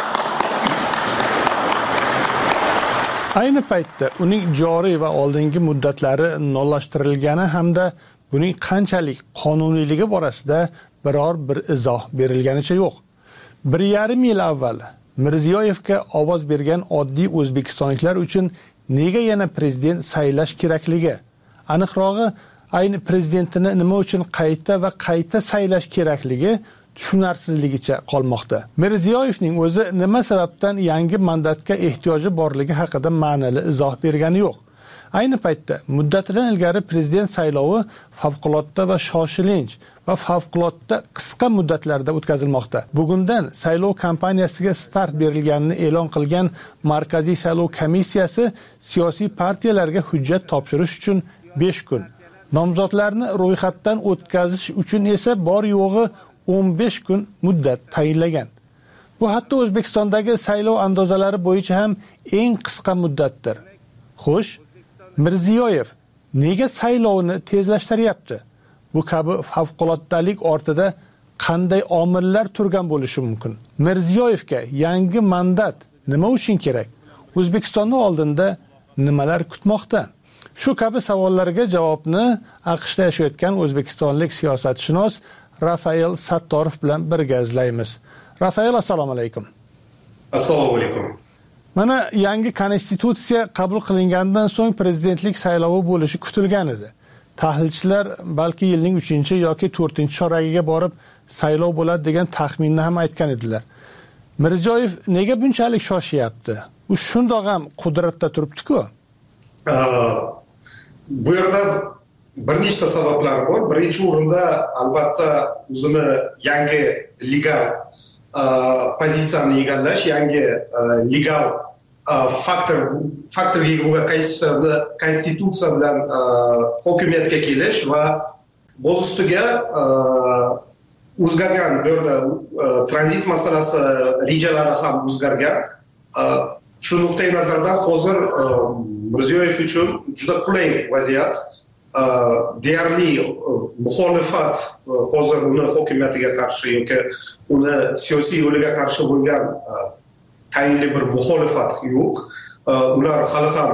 Ayni paytda uning joriy va oldingi muddatlari nollashtirilgani hamda buning qanchalik qonuniyligi borasida biror bir izoh berilganicha yo'q. 1,5 yil avval Mirziyoyevga ovoz bergan oddiy o'zbekistonliklar uchun nega yana prezident saylash kerakligi, aniqrog'i ayni prezidentini nima uchun qayta saylash kerakligi tushunarsizligicha qolmoqda. Mirziyoyevning o'zi nima sababdan yangi mandatga ehtiyoji borligi haqida ma'nili izoh bergani yo'q. Ayni paytda muddatidan ilgari prezident saylovi favqulodda va shoshilinch va favqulodda qisqa muddatlarda o'tkazilmoqda. Bugundan saylov kampaniyasiga start berilganini e'lon qilgan Markaziy saylov komissiyasi siyosiy partiyalarga hujjat topshirish uchun 5 kun, nomzodlarni ro'yxatdan o'tkazish uchun esa bor yo'g'i 15 kun muddat tayinlagan. Bu hatto O'zbekistondagi saylov andozalari bo'yicha ham eng qisqa muddatdir. Xo'sh, Mirziyoyev nega saylovni tezlashtiryapti? Bu kabi favquluddalik ortida qanday omillar turgan bo'lishi mumkin? Mirziyoyevga yangi mandat nima uchun kerak? O'zbekistonning oldinda nimalar kutmoqda? Shu kabi savollarga javobni AQShda yashayotgan o'zbekistonlik siyosatshunos Rafael Sattorov bilan birga izlaymiz. Rafael, assalomu alaykum. Assalomu alaykum. Mana yangi konstitutsiya qabul qilingandan so'ng prezidentlik saylovi bo'lishi kutilgan edi. tahlilchilar balki yilning 3 yoki 4 choragiga borib saylov bo'ladi degan taxminni ham aytgan edilar. Mirziyoyev nega bunchalik shoshyapti? U shundoq ham qudratda turibdi-ku. Bu yerda bir nechta sabablar bor. Birinchi o'rinda albatta o'zini yangi legal pozitsiyani egallash, yangi legal faktorga ega konstitutsiya bilan hokimiyatga kelish va boz ustiga o'zgargan bu yerda tranzit masalasi rejalari ham o'zgargan. Shu nuqtai nazardan hozir Mirziyoyev uchun juda qulay vaziyat. Deyarli muxolifat hozir uni hokimiyatiga qarshi yoki uni siyosiy yo'liga qarshi bo'lgan tayinli bir muxolifat yo'q. Ular hali ham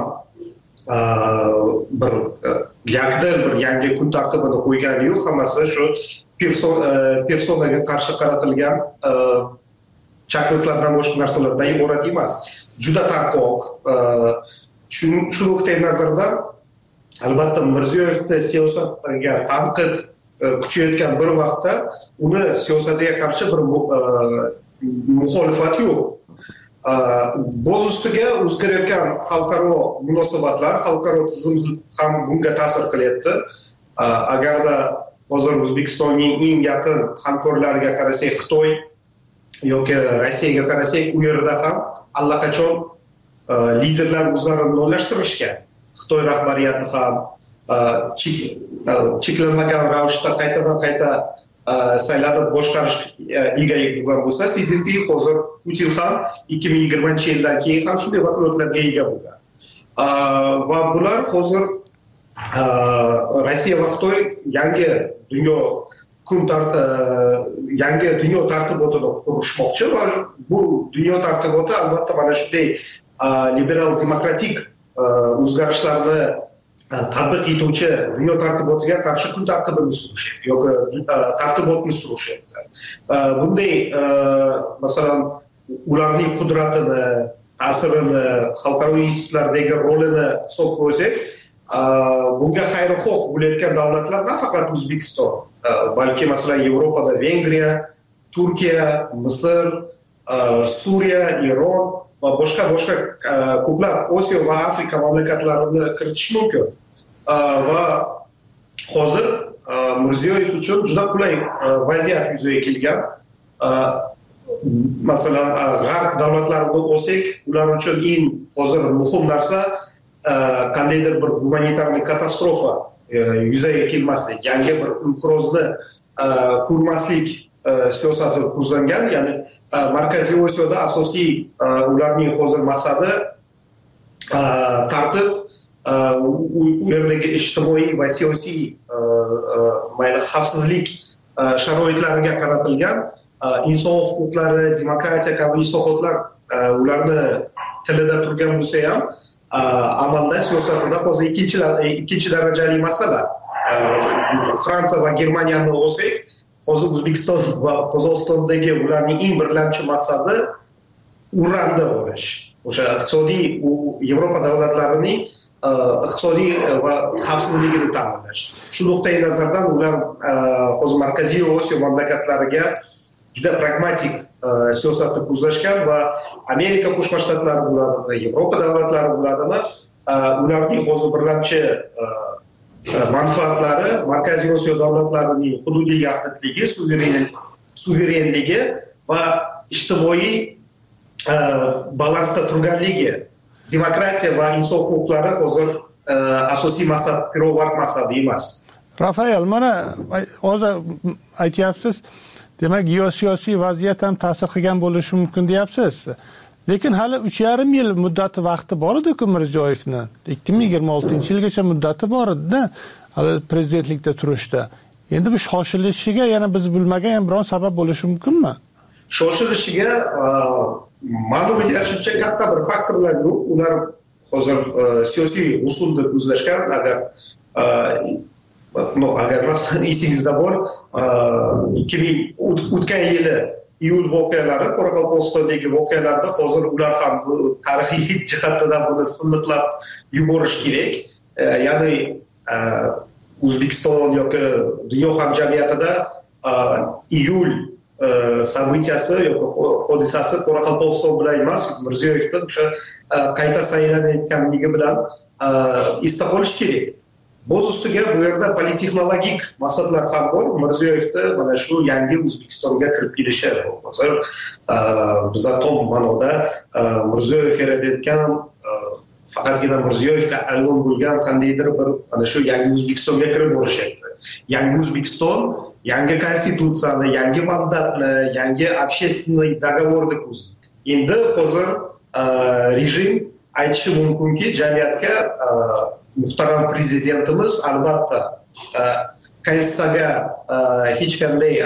bir yakdil bir yangi kun tartibini qo'ygani yo'q. Hammasi shu personaga qarshi qaratilgan chaqiriqlardan boshqa narsalardan iborat emas. Juda tarqoq. Shu nuqtai nazardan albatta Mirziyoyevni siyosatga tanqid kuchayotgan bir vaqtda uni siyosatiga qarshi bir muxolifat yo'q. Boz ustiga o'zgarayotgan xalqaro munosabatlar, xalqaro tizim ham bunga ta'sir qilyapti. Agarda hozir O'zbekistonning eng yaqin hamkorlariga qarasak, Xitoy yoki Rossiyaga qarasak, u yerda ham allaqachon liderlar o'zlarini nolashtirishgan. Xitoy rahbariyati ham cheklanmagan ravishda qayta saylanib boshqarish egalik bo'lgan bo'lsa, Si Zinpin hozir Putin ham 2020-yildan keyin ham shunday vakolatlarga ega bo'lgan. Va bular hozir Rossiya va Xitoy yangi dunyo tartibotini qurishmoqchi va bu dunyo tartiboti albatta mana shunday liberal demokratik o'zgarishlarni tatbiq etuvchi dunyo tartibotiga qarshi kun tartibini surishyapti yoki tartibotni surishyapti. Bunday masalan ularning qudratini, ta'sirini, xalqaro institutlardagi rolini hisobga olsak, bunga xayrixoh bo'layotgan davlatlar nafaqat O'zbekiston, balki masalan Yevropada Vengriya, Turkiya, Misr, Suriya, Eron va boshqa ko'plab Osiyo va Afrika mamlakatlarini kiritish mumkin. Va hozir Mirziyoyev uchun juda qulay vaziyat yuzaga kelgan. Masalan, g'arb davlatlarini olsak, ular uchun eng hozir muhim narsa qandaydir bir humanitarniy katastrofa yuzaga kelmaslik, yangi bir inqirozni ko'rmaslik siyosati ko'zlangan. Ya'ni Markaziy Osiyoda asosiy ularning hozir maqsadi tartib, u yerdagi ijtimoiy va siyosiy xavfsizlik sharoitlariga qaratilgan inson huquqlari, demokratiya kabi islohotlar ularni tilida turgan bo'lsa ham, amalda siyosatida hozir ikkinchi darajali masala. Fransiya va Germaniyani olsak, hozir O'zbekiston va Qozog'istondagi ularning eng birlamchi maqsadi uranni olish. O'sha iqtisodiy Yevropa davlatlarining iqtisodiy va xavfsizligini ta'minlash. Shu nuqtai nazardan ular hozir Markaziy Osiyo mamlakatlariga juda pragmatik siyosatni ko'zlashgan va Amerika Qo'shma Shtatlari bo'ladimi, Yevropa davlatlari bo'ladimi, ularning hozir birlamchi manfaatlari Markaziy Osiyo davlatlarining hududiy yaxlitligi, suverenligi va ijtimoiy balansda turganligi, demokratiya va inson huquqlari hozir asosiy maqsad, pirovard maqsadi emas. Rafael, mana hozir aytyapsiz, demak, geosiyosiy vaziyat ham ta'sir qilgan bo'lishi mumkin deyapsiz. Lekin hali 3,5 yil muddati vaqti bor edi-ku Mirziyoyevni. 2026-yilgacha muddati bor edi-da, hali prezidentlikda turishda. Endi bu shoshilishiga yana biz bilmagan biron sabab bo'lishi mumkinmi? Shoshilishiga ma'lum bo'lishicha katta bir faktorlar yo'q. Ular hozir siyosiy usulni ko'zlashgan. Agar masalan esingizda bor, 2000 yili iyul voqealari, Qoraqalpog'istondagi voqealarda hozir ular ham tarixiy jihatdan buni silliqlab yuborish kerak. Ya'ni O'zbekiston yoki dunyo hamjamiyatida iyul событияsi yoki hodisasi Qoraqalpog'iston bilan emas, Mirziyoyevning o'sha qayta saylanayotganligi bilan esda qolish kerak. Boz ustiga bu yerda politexnologik maqsadlar ham bor. Mirziyoyevni mana shu yangi O'zbekistonga kirib kelishi. Hozir biz tom ma'noda Mirziyoyev yaratayotgan faqatgina Mirziyoyevga ayon bo'lgan qandaydir bir mana shu yangi O'zbekistonga kirib borishyapti. Yangi O'zbekiston yangi konstitutsiyani, yangi mandatni, yangi общественный договорni ko'zlaydi. Endi hozir rejim aytishi mumkinki, jamiyatga muhtaram prezidentimiz albatta konstitutsiyaga hech qanday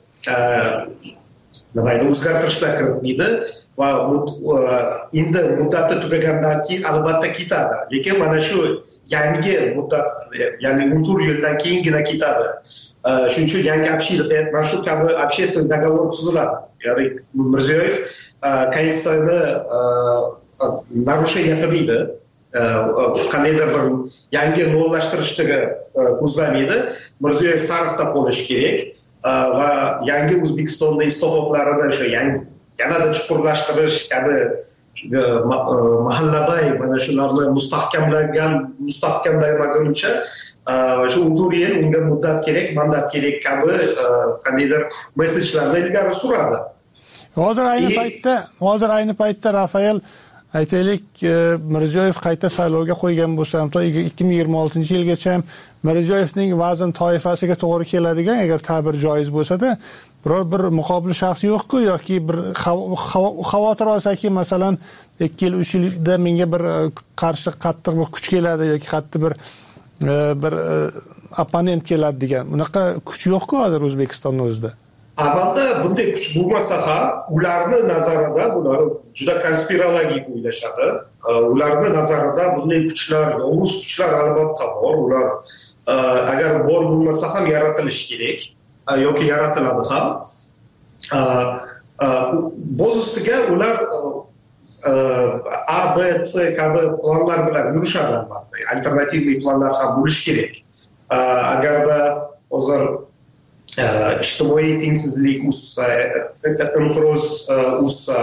o'zgartirishlar kiritmaydi va endi muddati tugagandan keyin albatta ketadi. Lekin mana shu yangi muddat, ya'ni 14 yildan keyingina ketadi. Shuning uchun yangi mana shu kabi общественный договор tuziladi. Ya'ni Mirziyoyev konstitutsiyani narusheniya qilmaydi. Qandaydir bir yangi nollashtirishni ko'zlamaydi. Mirziyoyev tarixda qolishi kerak va yangi O'zbekistonda islohotlarini o'sha yanada chuqurlashtirish kabi mahallabay mana shularni mustahkamlamaguncha shu 14 yil unga muddat kerak, mandat kerak kabi qandaydir mesajlarni ilgari suradi. Hozir ayni paytda Rafael aytaylik, Mirziyoyev qayta saylovga qo'ygan bo'lsa ham 2026-yilgacha Mirziyoyevning vazn toifasiga to'g'ri keladigan, agar ta'bir joiz bo'lsa-da, biror bir muqobil shaxs yo'q-ku, yoki bir xavotir olsaki, masalan 2 yil 3 yilda menga bir qarshi qattiq bir kuch keladi yoki qattiq bir opponent keladi degan. Unaqa kuch yo'q-ku hozir O'zbekistonning o'zida. Albatta bunday kuch bo'lmasa ham, ularni nazarida bular juda konspirologik o'ylashadi. Ularni nazarida bunday kuchlar, yovuz kuchlar albatta bor. Ular agar bor bo'lmasa ham yaratilishi kerak yoki yaratiladi ham. Boz ustiga ular A, B, C kabi planlar bilan yurishadi albatta. Alternativ planlar ham bo'lishi kerak. Agarda hozir ijtimoiy tengsizlik o'ssa, inqiroz o'ssa,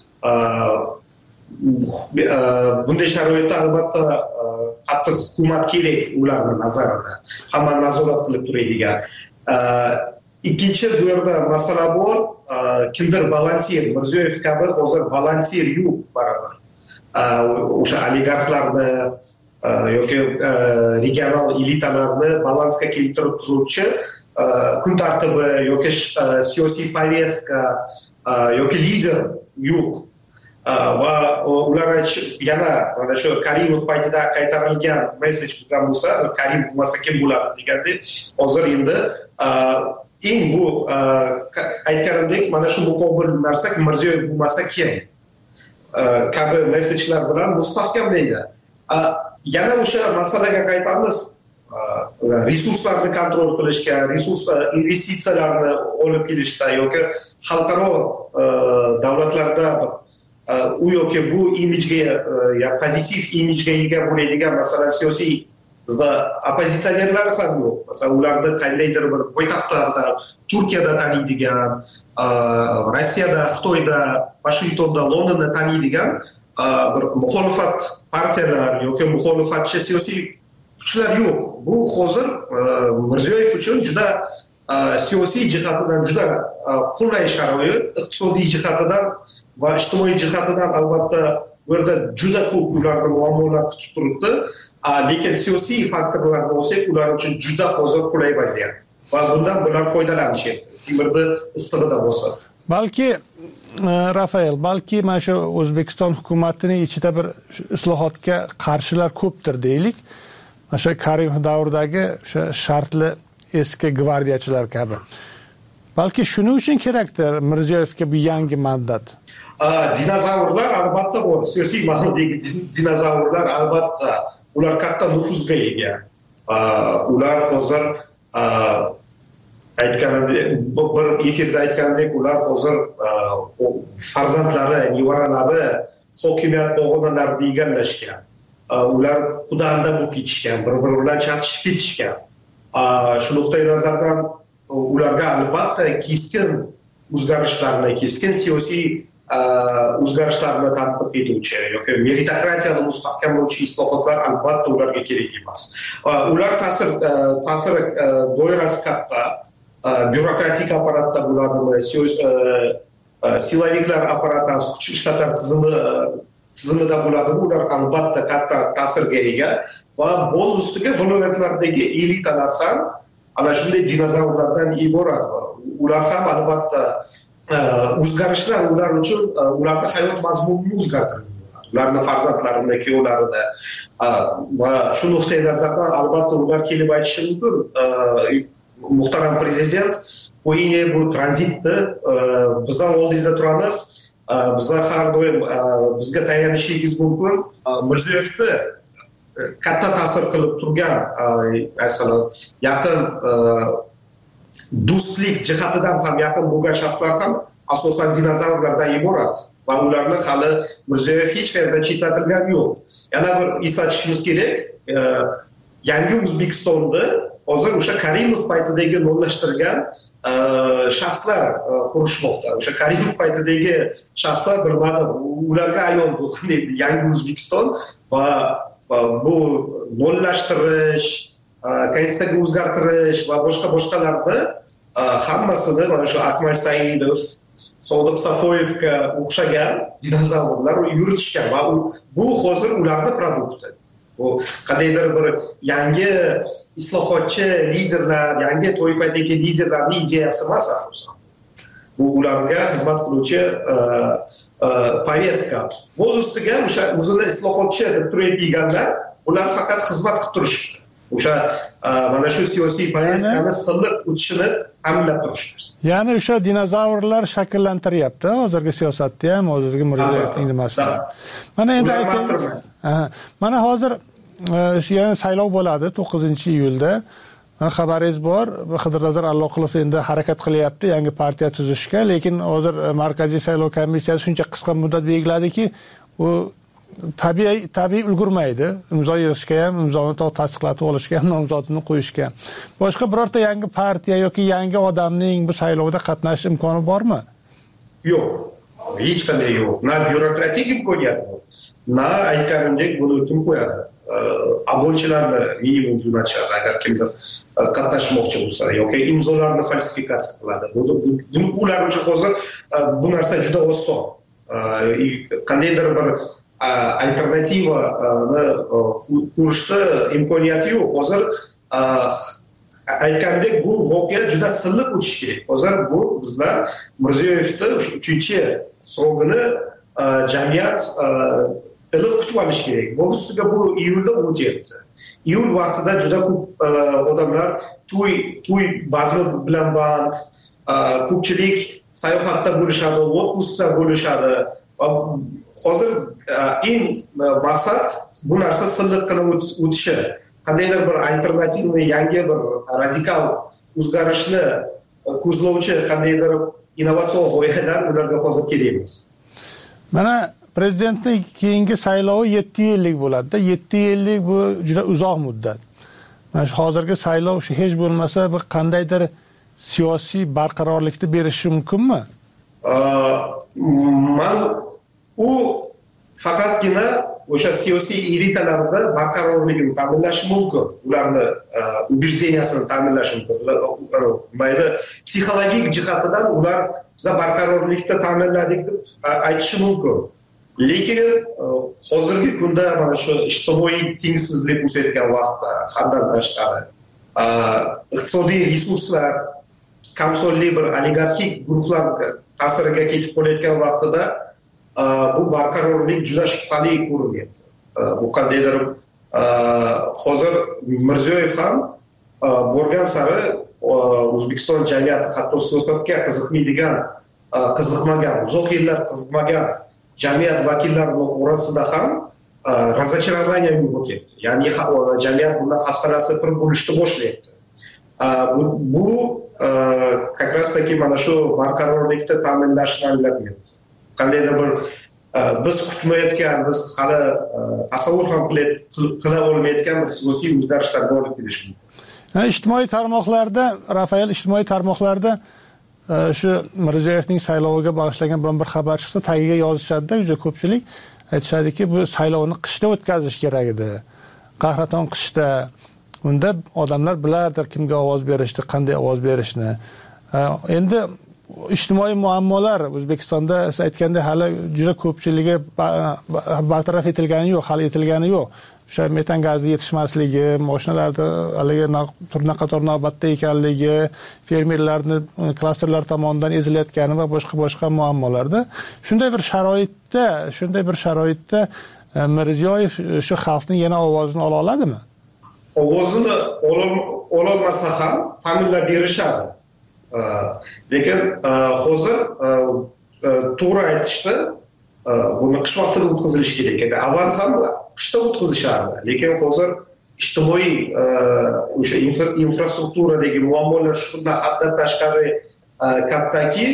bunday sharoitda albatta qattiq hukumat kerak ularni nazarida. Hamma nazorat qilib turadigan. Ikkinchi bu yerda masala bor, kimdir balansir, Mirziyoyev kabi hozir balansir yo'q baribir. O'sha oligarxlarni yoki regional elitalarni balansga keltirib turuvchi kun tartibi yoki siyosiy повестка yoki lider yo'q. Va ular yana mana shu Karimov paytida qaytarilgan mesej bo'lgan bo'lsa, Karim bo'lmasa kim bo'ladi degandek, hozir endi eng bu aytganimdek mana shu muqobil narsa Mirziyoyev bo'lmasa kim kabi mesejlar bilan mustahkamlaydi. Yana o'sha masalaga qaytamiz. Resurslarni kontrol qilishga, investitsiyalarni olib kelishda yoki xalqaro davlatlarda u yoki bu imijga, pozitiv imijga ega bo'ladigan, masalan, siyosiy bizda opozitsionerlar ham yo'q. Masalan, ularni qandaydir bir poytaxtlarda, Turkiyada taniydigan, Rossiyada, Xitoyda, Washingtonda, Londonda taniydigan bir muxolifat partiyalar yoki muxolifatchi siyosiy kuchlar yo'q. Bu hozir Mirziyoyev uchun juda siyosiy jihatidan juda qulay sharoit, iqtisodiy jihatidan va ijtimoiy jihatidan albatta bu yerda juda ko'p ularni muammolar kutib turibdi. Lekin siyosiy faktorlarni olsak, ular uchun juda hozir qulay vaziyat. Va bundan bular foydalanishyapti. Temirni issig'ida bo'lsa. Balki Rafael, balki mana shu O'zbekiston hukumatining ichida bir islohotga qarshilar ko'pdir deylik. O'sha Karimov davridagi o'sha shartli eski gvardiyachilar kabi. Balki shuning uchun kerakdir Mirziyoyevga bu yangi mandat. Dinozavrlar albatta bor. Siyosiy ma'nodagi dinozavrlar albatta ular katta nufuzga ega. Ular hozir aytganimdek, bir efirda aytganimdek, ular hozir farzandlari, nevaralari hokimiyat pog'onalarida egallashgan. Ular xudanda bo'lib ketishgan, bir-biri bilan chatishib ketishgan. shu nuqtai nazardan ularga albatta keskin o'zgarishlarni, keskin siyosiy o'zgarishlarni tatbiq etuvchi yoki meritokratiyani mustahkamlovchi islohotlar albatta ularga kerak emas. Ular ta'sir doirasi katta, byurokratik apparatda bo'ladimi, siloviklar apparati, kuch ishlatgan tizimida bo'ladimi, ular albatta katta ta'sirga ega va boz ustiga viloyatlardagi elitalar ham ana shunday dinozavrlardan iborat. Ular ham albatta o'zgarishlar ular uchun ularning hayot mazmunini o'zgartiradi. Ularning farzandlarini, kuyovlarini va shu nuqtai nazardan albatta ular kelib aytishi mumkin. Muhtaram prezident, qo'ying bu tranzitni bizdan oldingizda turamiz. Bizlar har doim bizga tayanishingiz mumkin. Mirziyoyevni katta ta'sir qilib turgan, masalan, yaqin do'stlik jihatidan ham yaqin bo'lgan shaxslar ham asosan dinozavrlardan iborat va ularni hali Mirziyoyev hech qayerda chetlatilgani yo'q. Yana bir eslatishimiz kerak, yangi O'zbekistonda hozir o'sha Karimov paytidagi nollashtirgan shaxslar qurishmoqda. O'sha Karimov paytidagi shaxslar bilmadim, ularga ayon bu yangi O'zbekiston va bu nollashtirish, konstitutsiyaga o'zgartirish va boshqalarni hammasini mana shu Akmal Saidov, Sodiq Safoyevga o'xshagan dinozavrlar yuritishgan va bu hozir ularning produkti. Bu qandaydir bir yangi islohotchi liderlar, yangi toifadagi liderlarning ideyasi emas asosan. Bu ularga xizmat qiluvchi poveska. Bo'z ustiga o'sha o'zini islohotchi deb turadiganlar, ular faqat xizmat qilib turishdi. O'sha mana shu siyosiy povestkani silliq o'tishini ta'minlab turishdi. Ya'ni o'sha dinozavrlar shakllantiryapti hozirgi siyosatda ham, hozirgi Mirziyoyevning nimasini. Mana endi mana hozir yana saylov bo'ladi 9-iyulda. Mana xabaringiz bor, Xidirnazar Alloqulov endi harakat qilyapti yangi partiya tuzishga, lekin hozir Markaziy saylov komissiyasi shuncha qisqa muddat belgiladiki, u tabiiy ulgurmaydi. Imzo yig'ishga ham, imzoni tasdiqlatib olishga ham, nomzodini qo'yishga ham. Boshqa birorta yangi partiya yoki yangi odamning bu saylovda qatnashish imkoni bormi? Yo'q. Hech qanday yo'q. Na byurokratik imkoniyat yo'q. Na aytganimdek buni kim qo'yadi? Abonchilarni minimum jo'natishadi agar kimdir qatnashmoqchi bo'lsa yoki imzolarni falsifikatsiya qiladi. Ular uchun hozir bu narsa juda oson. Qandaydir bir alternativani ko'rishda imkoniyati yo'q. Hozir aytgandek bu voqea juda silliq o'tishi kerak. Hozir bu bizlar Mirziyoyevni 3-srogini jamiyat iliq kutib olish kerak. Bu ustiga bu iyulda o'tyapti. Iyul vaqtida juda ko'p odamlar to'y bazmi bilan band, ko'pchilik sayohatda bo'lishadi, otpustda bo'lishadi. Hozir eng maqsad bu narsa silliq qilib o'tishi. Qandaydir bir alternativni, yangi bir radikal o'zgarishni ko'zlovchi qandaydir innovatsion g'oyalar ularga hozir kerak emas. Mana prezidentning keyingi saylovi 7 yillik bo'ladi-da. 7 yillik bu juda uzoq muddat. Mana shu hozirgi saylov hech bo'lmasa bir qandaydir siyosiy barqarorlikni berishi mumkinmi? U faqatgina o'sha siyosiy elitalarda barqarorligini ta'minlashi mumkin. Ularni ubеждениясini ta'minlashi mumkin. Mayli psixologik jihatidan ular biz barqarorlikni ta'minladik deb aytishi mumkin. Lekin hozirgi kunda mana shu ijtimoiy tengsizlik o'sayotgan vaqtda, haddan tashqari iqtisodiy resurslar kamsonli bir oligarxik guruhlar ta'siriga ketib qolayotgan vaqtida bu barqarorlik juda shubhali ko'rinyapti. Bu qandaydir hozir Mirziyoyev ham borgan sari O'zbekiston jamiyati hatto siyosatga qiziqmagan, uzoq yillar qiziqmagan jamiyat vakillarini orasida ham razочарование uyg'otyapti. Ya'ni jamiyat bundan hafsalasi pir bo'lishni boshlayapti. Bu как раз таки mana shu barqarorlikni ta'minlashni anglatyapti. Qandaydir bir biz kutmayotgan, biz hali tasavvur ham qila olmayotgan bir siyosiy o'zgarishlarga olib kelishi mumkin. Ijtimoiy tarmoqlarda Rafael shu Mirziyoyevning sayloviga bag'ishlangan bir xabar chiqsa, tagiga yozishadi-da, juda ko'pchilik aytishadiki, bu saylovni qishda o'tkazish kerak edi. Qahraton qishda. Unda odamlar bilardir kimga ovoz berishni, qanday ovoz berishni. Endi ijtimoiy muammolar O'zbekistonda siz aytganda hali juda ko'pchiligi bartaraf etilgani yo'q, hal etilgani yo'q. O'sha metan gazi yetishmasligi, mashinalarda haligi turna qator navbatda ekanligi, fermerlarni klasterlar tomonidan ezilayotgani va boshqa muammolarda. Shunday bir sharoitda Mirziyoyev shu xalqning yana ovozini ola oladimi? Ovozini ololmasa ham ta'minlab berishadi. Lekin hozir to'g'ri aytishdi, buni qish vaqtida o'tkazilishi kerak edi. Avval ham qishda o'tkazishardi. Lekin hozir ijtimoiy o'sha infrastrukturadagi muammolar shundan haddan tashqari kattaki,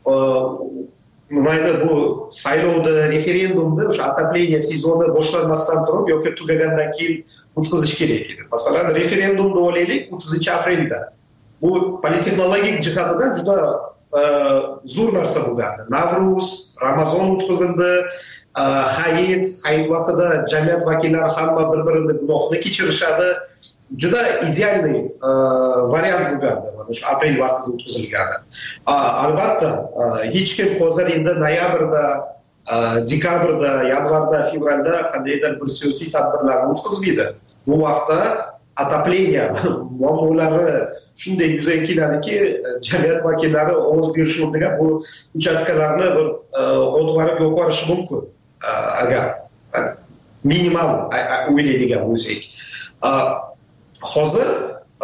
mayli bu saylovda, referendumda o'sha отопление sezoni boshlanmasdan turib yoki tugagandan keyin o'tkazish kerak edi. Masalan, referendumni olaylik 30-aprelda. Bu politexnologik jihatidan juda zo'r narsa bo'lgandi. Navruz, Ramazon o'tkazildi, Hayit vaqtida jamiyat vakillari hamma bir-birini gunohini kechirishadi. Juda idealniy variant bo'lgandi. Mana shu aprel vaqtida o'tkazilgani. Albatta, hech kim hozir endi noyabrda, dekabrda, yanvarda, fevralda qandaydir bir siyosiy tadbirlarni o'tkazmaydi. Bu vaqtda отопление muammolari shunday yuzaga keladiki, jamiyat vakillari ovoz berish o'rniga bu uchastkalarni bir o'tvarib yo'qorishi mumkin. Agar minimal o'ylaydigan bo'lsak. Hozir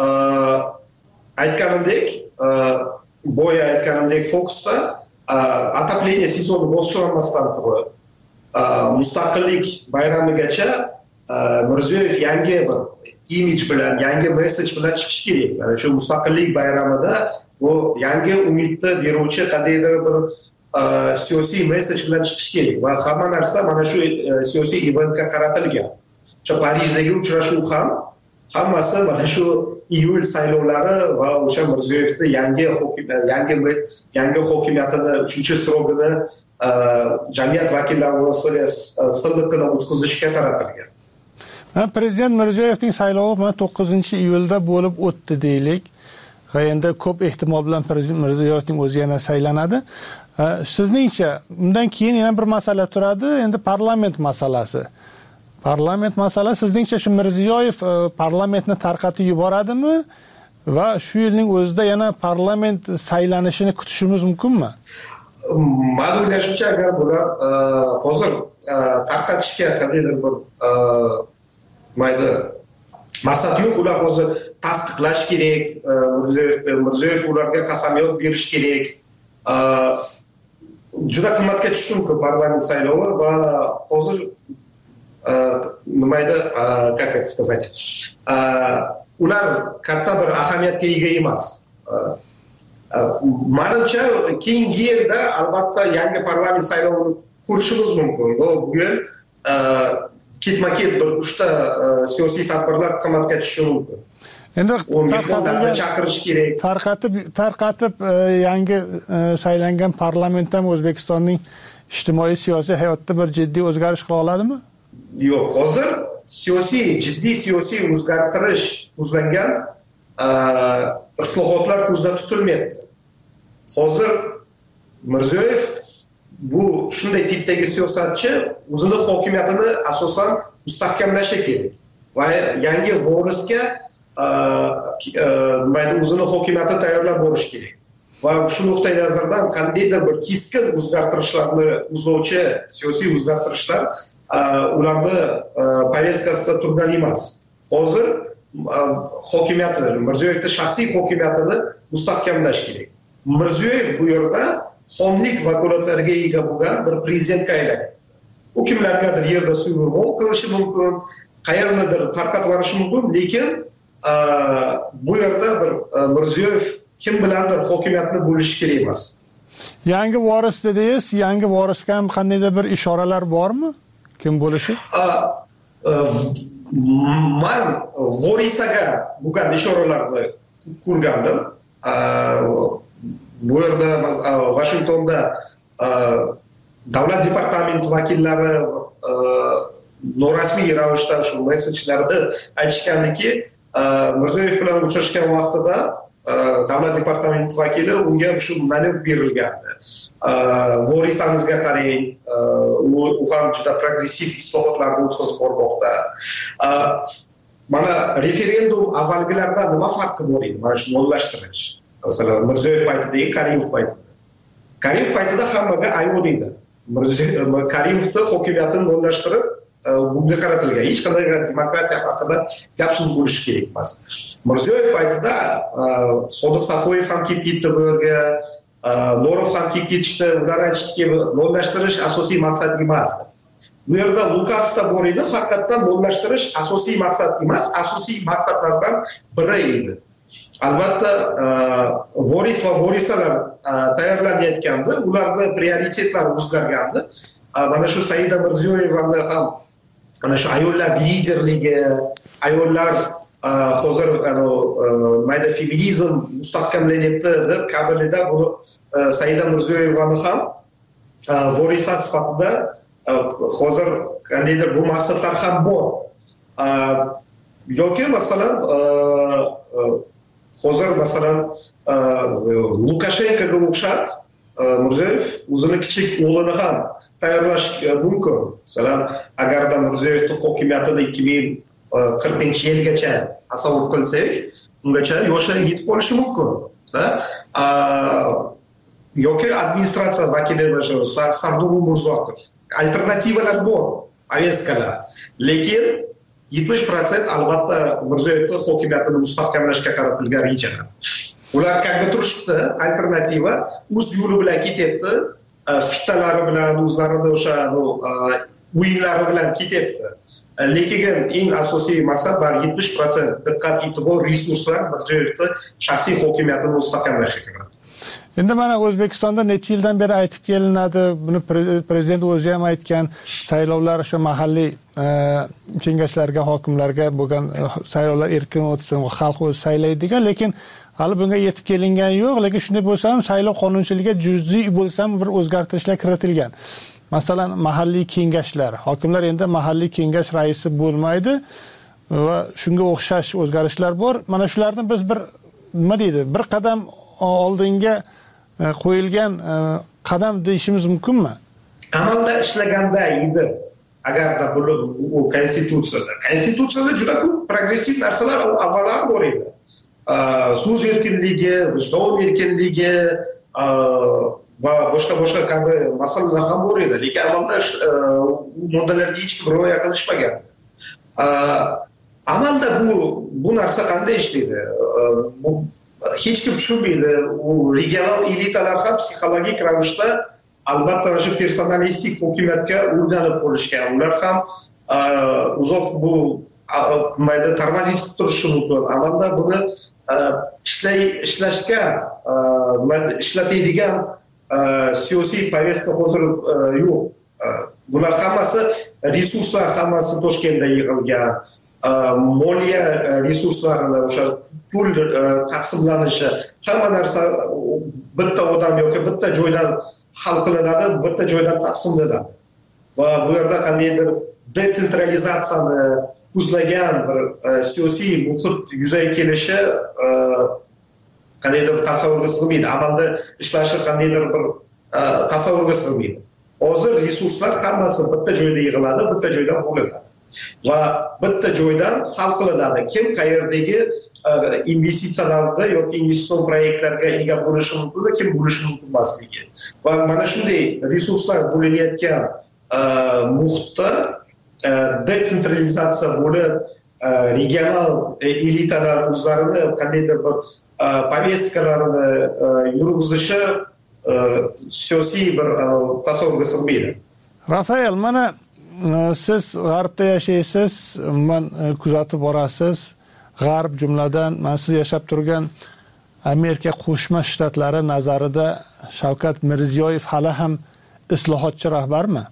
aytganimdek fokusda отопление sezoni boshlanmasdan turib mustaqillik bayramigacha Mirziyoyev yangi bir imij bilan, yangi messej bilan chiqish kerak. Mana shu mustaqillik bayramida bu yangi umidni beruvchi qandaydir bir siyosiy messej bilan chiqish kerak va hamma narsa mana shu siyosiy eventga qaratilgan. O'sha Parijdagi uchrashuv ham hammasi mana shu iyul saylovlari va o'sha Mirziyoyevni yangi hokimiyatini 3-srogini jamiyat vakillari orasida silliq qilib o'tkazishga qaratilgan. Prezident Mirziyoyevning saylovi 9-iyulda bo'lib o'tdi deylik. Va endi ko'p ehtimol bilan Prezident Mirziyoyevning o'zi yana saylanadi. Sizningcha undan keyin yana bir masala turadi, endi parlament masalasi. Parlament masalasi sizningcha shu Mirziyoyev parlamentni tarqatib yuboradimi va shu yilning o'zida yana parlament saylanishini kutishimiz mumkinmi? Men o'ylashimcha, agar bular hozir tarqatishga qandaydir bir maqsad yo'q, ular hozir tasdiqlash kerak, Mirziyoyev ularga qasamyod berish kerak. Juda qimmatga tushishi mumkin parlament saylovi va hozir как это сказать, ular katta bir ahamiyatga ega emas. Menimcha keyingi yilda albatta yangi parlament saylovini ko'rishimiz mumkin. Bu yil ketma-ket bir 3 ta siyosiy tadbirlar qimmatga tushishi mumkin. Endi chaqirish kerak. Tarqatib yangi saylangan parlament ham O'zbekistonning ijtimoiy siyosiy hayotida bir jiddiy o'zgarish qila oladimi? Yo'q, hozir jiddiy siyosiy o'zgartirish uzlangan islohotlar ko'zda tutilmayapti. Hozir Mirziyoyev bu shunday tipdagi siyosatchi o'zining hokimiyatini asosan mustahkamlashi kerak va yangi vorisga o'zining hokimiyatini tayyorlab borish kerak. Va shu nuqtai nazardan qandaydir bir keskin o'zgartirishlarni uzlovchi siyosiy o'zgartirishlar ularni повесткасida turgan emas. Hozir hokimiyatini, Mirziyoyevning shaxsiy hokimiyatini mustahkamlash kerak. Mirziyoyev bu yerda xonlik vakolatlariga ega bo'lgan bir prezidentga aylanadi. U kimlargadir yerda suyg'urg'on qilishi mumkin, qayerdadir tarqatib yuborishi mumkin, lekin bu yerda bir Mirziyoyev kim bilandir hokimiyatni bo'lishi kerak emas. Yangi voris dedingiz, yangi vorisga ham qandaydir bir ishoralar bormi? Kim bo'lishi? man Vorisaga bo'lgan ishoralarni ko'rgandim. Bu yerda Washingtonda davlat departamenti vakillari norasmiy ravishda shu messenjlarda aytishganiki, Mirziyoyev bilan uchrashgan vaqtida davlat departamenti vakili unga shu malyot berilgandi. Vorisangizga qarang, u ham juda progressiv islohotlarni o'tkazib bormoqda. Mana referendum avvalgilardan nima farqi bor edi? Mana shu mollashtirish. Masalan, Mirziyoyev paytidagi Karimov paytida. Karimov paytida hammaga ayon edi. Karimovni hokimiyatini mollashtirib bunga qaratilgan. Hech qanday demokratiya haqida gap so'z bo'lishi kerak emas. Mirziyoyev paytida Sodiq Safoyev ham kelib ketdi bu yerga, Norov ham kelib ketishdi. Ular aytishdiki, mollashtirish asosiy maqsad emas. Bu yerda lukavство bor edi, faqatdan mollashtirish asosiy maqsad emas, asosiy maqsadlardan biri edi. Albatta, voris va vorisalar tayyorlanayotganda ularni prioritetlari o'zgargandi. Mana shu Saida Mirziyoyevani ham ana shu ayollar liderligi, ayollar hozir mayda feminizm mustahkamlanyapti deb kabulida bu Saida Mirziyoyevani ham vorisat sifatida hozir qandaydir bu maqsadlar ham bor. Yoki masalan hozir masalan Lukashenkoga o'xshab Mirziyoyev o'zini kichik o'g'lini ham tayyorlash mumkin. Masalan, agarda Mirziyoyevni hokimiyatida 2040-yilgacha tasavvur qilsak, ungacha yoshlar yetib qolishi mumkin. Yoki administratsiya vakili Sardor Umurzoqov. Alternativalar bor, aveskalar. Lekin 70% albatta Mirziyoyevni hokimiyatini mustahkamlashga qaratilgan rejalar. Ular qanday turishdi? Alternativa o'z yo'li bilan ketyapti, fitalari bilan, o'zlarini o'sha o'yinlari bilan ketyapti. Lekin eng asosiy maqsad 70% diqqat, e'tibor, resurslar Mirziyoyevni shaxsiy hokimiyatini mustahkamlashga qaratilgan. Endi mana O'zbekistonda necha yildan beri aytib kelinadi, buni prezident o'zi ham aytgan, saylovlar o'sha mahalliy kengashlarga, hokimlarga bo'lgan saylovlar erkin o'tsin, xalq o'zi saylaydi degan, lekin hali bunga yetib kelingani yo'q. Lekin shunday bo'lsa ham saylov qonunchiligiga juz'iy bo'lsa ham bir o'zgartirishlar kiritilgan. Masalan, mahalliy kengashlar, hokimlar endi mahalliy kengash raisi bo'lmaydi va shunga o'xshash o'zgarishlar bor. Mana shularni biz bir nima deydi, bir qadam oldinga qo'yilgan qadam deyishimiz mumkinmi? Amalda ishlaganda edi. Agarda bu konstitutsiyada juda ko'p progressiv narsalar avvallar bor edi. So'z erkinligi, vijdon erkinligi va boshqa kabi masalalar ham bor edi. Lekin amalda moddalarga hech kim rioya qilishmagan. Amalda bu narsa qanday ishlaydi? Hech kim tushunmaydi. U regional elitalar ham psixologik ravishda albatta shu personalistik hokimiyatga o'rganib qolishgan. Ular ham uzoq bu mayda tormozit turishi mumkin. Amalda buni ishlashga ishlatadigan siyosiy povestka hozir yo'q. Bular hammasi resurslar hammasi Toshkentda yig'ilgan. Moliya resurslarini o'sha pul taqsimlanishi, hamma narsa bitta odam yoki bitta joydan hal qilinadi, bitta joydan taqsimlanadi. Va bu yerda qandaydir detsentralizatsiyani ko'zlagan bir siyosiy muhit yuzaga kelishi qandaydir tasavvurga sig'maydi. Amalda ishlashi qandaydir bir tasavvurga sig'maydi. Hozir resurslar hammasi bitta joyda yig'iladi, bitta joydan bo'linadi. Va bitta joydan hal qilinadi. Kim qayerdagi investitsiyalarda yoki investitsion proyektlarga ega bo'lishi mumkin, kim bo'lishi mumkin emasligi. Va mana shunday resurslar bo'linayotgan muhitda detsentralizatsiya bo'lib, regional elitalar o'zlarini qandaydir bir povestkalarini yurgizishi siyosiy bir tasavvurga sig'maydi. Rafael, mana siz g'arbda yashaysiz, man kuzatib borasiz. G'arb jumladan siz yashab turgan Amerika Qo'shma Shtatlari nazarida Shavkat Mirziyoyev hali ham islohotchi rahbarmi?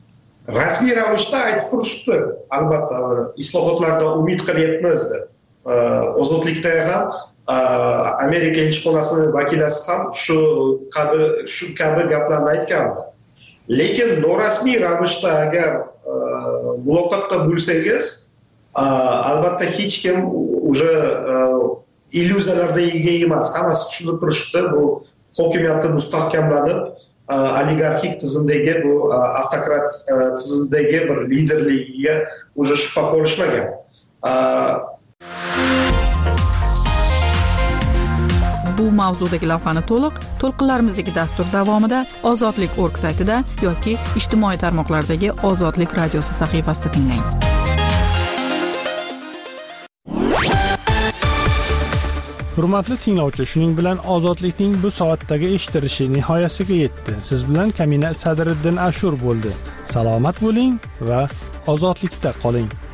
rasmiy ravishda aytib turishibdi. Albatta islohotlardan umid qilyapmiz deb. Ozodlikda ham Amerika elchixonasining vakilasi ham shu kabi gaplarni aytgandi. Lekin norasmiy ravishda agar muloqotda bo'lsangiz, albatta hech kim уже illyuziyalarga ega emas. Hammasi tushunib turishibdi. Bu hokimiyatni mustahkamlanib, oligarxik tizimdagi bu avtokrat tizimdagi bir liderligiga уже shubha qolishmagan. Bu mavzudagi lavhani to'lqinlarimizdagi dastur davomida Ozodlik.org saytida yoki ijtimoiy tarmoqlardagi Ozodlik radiosi sahifasida tinglang. Hurmatli tinglovchi, shuning bilan Ozodlikning bu soatdagi eshitilishi nihoyasiga yetdi. Siz bilan Kamina Sadriddin Ashur bo'ldi. Salomat bo'ling va ozodlikda qoling.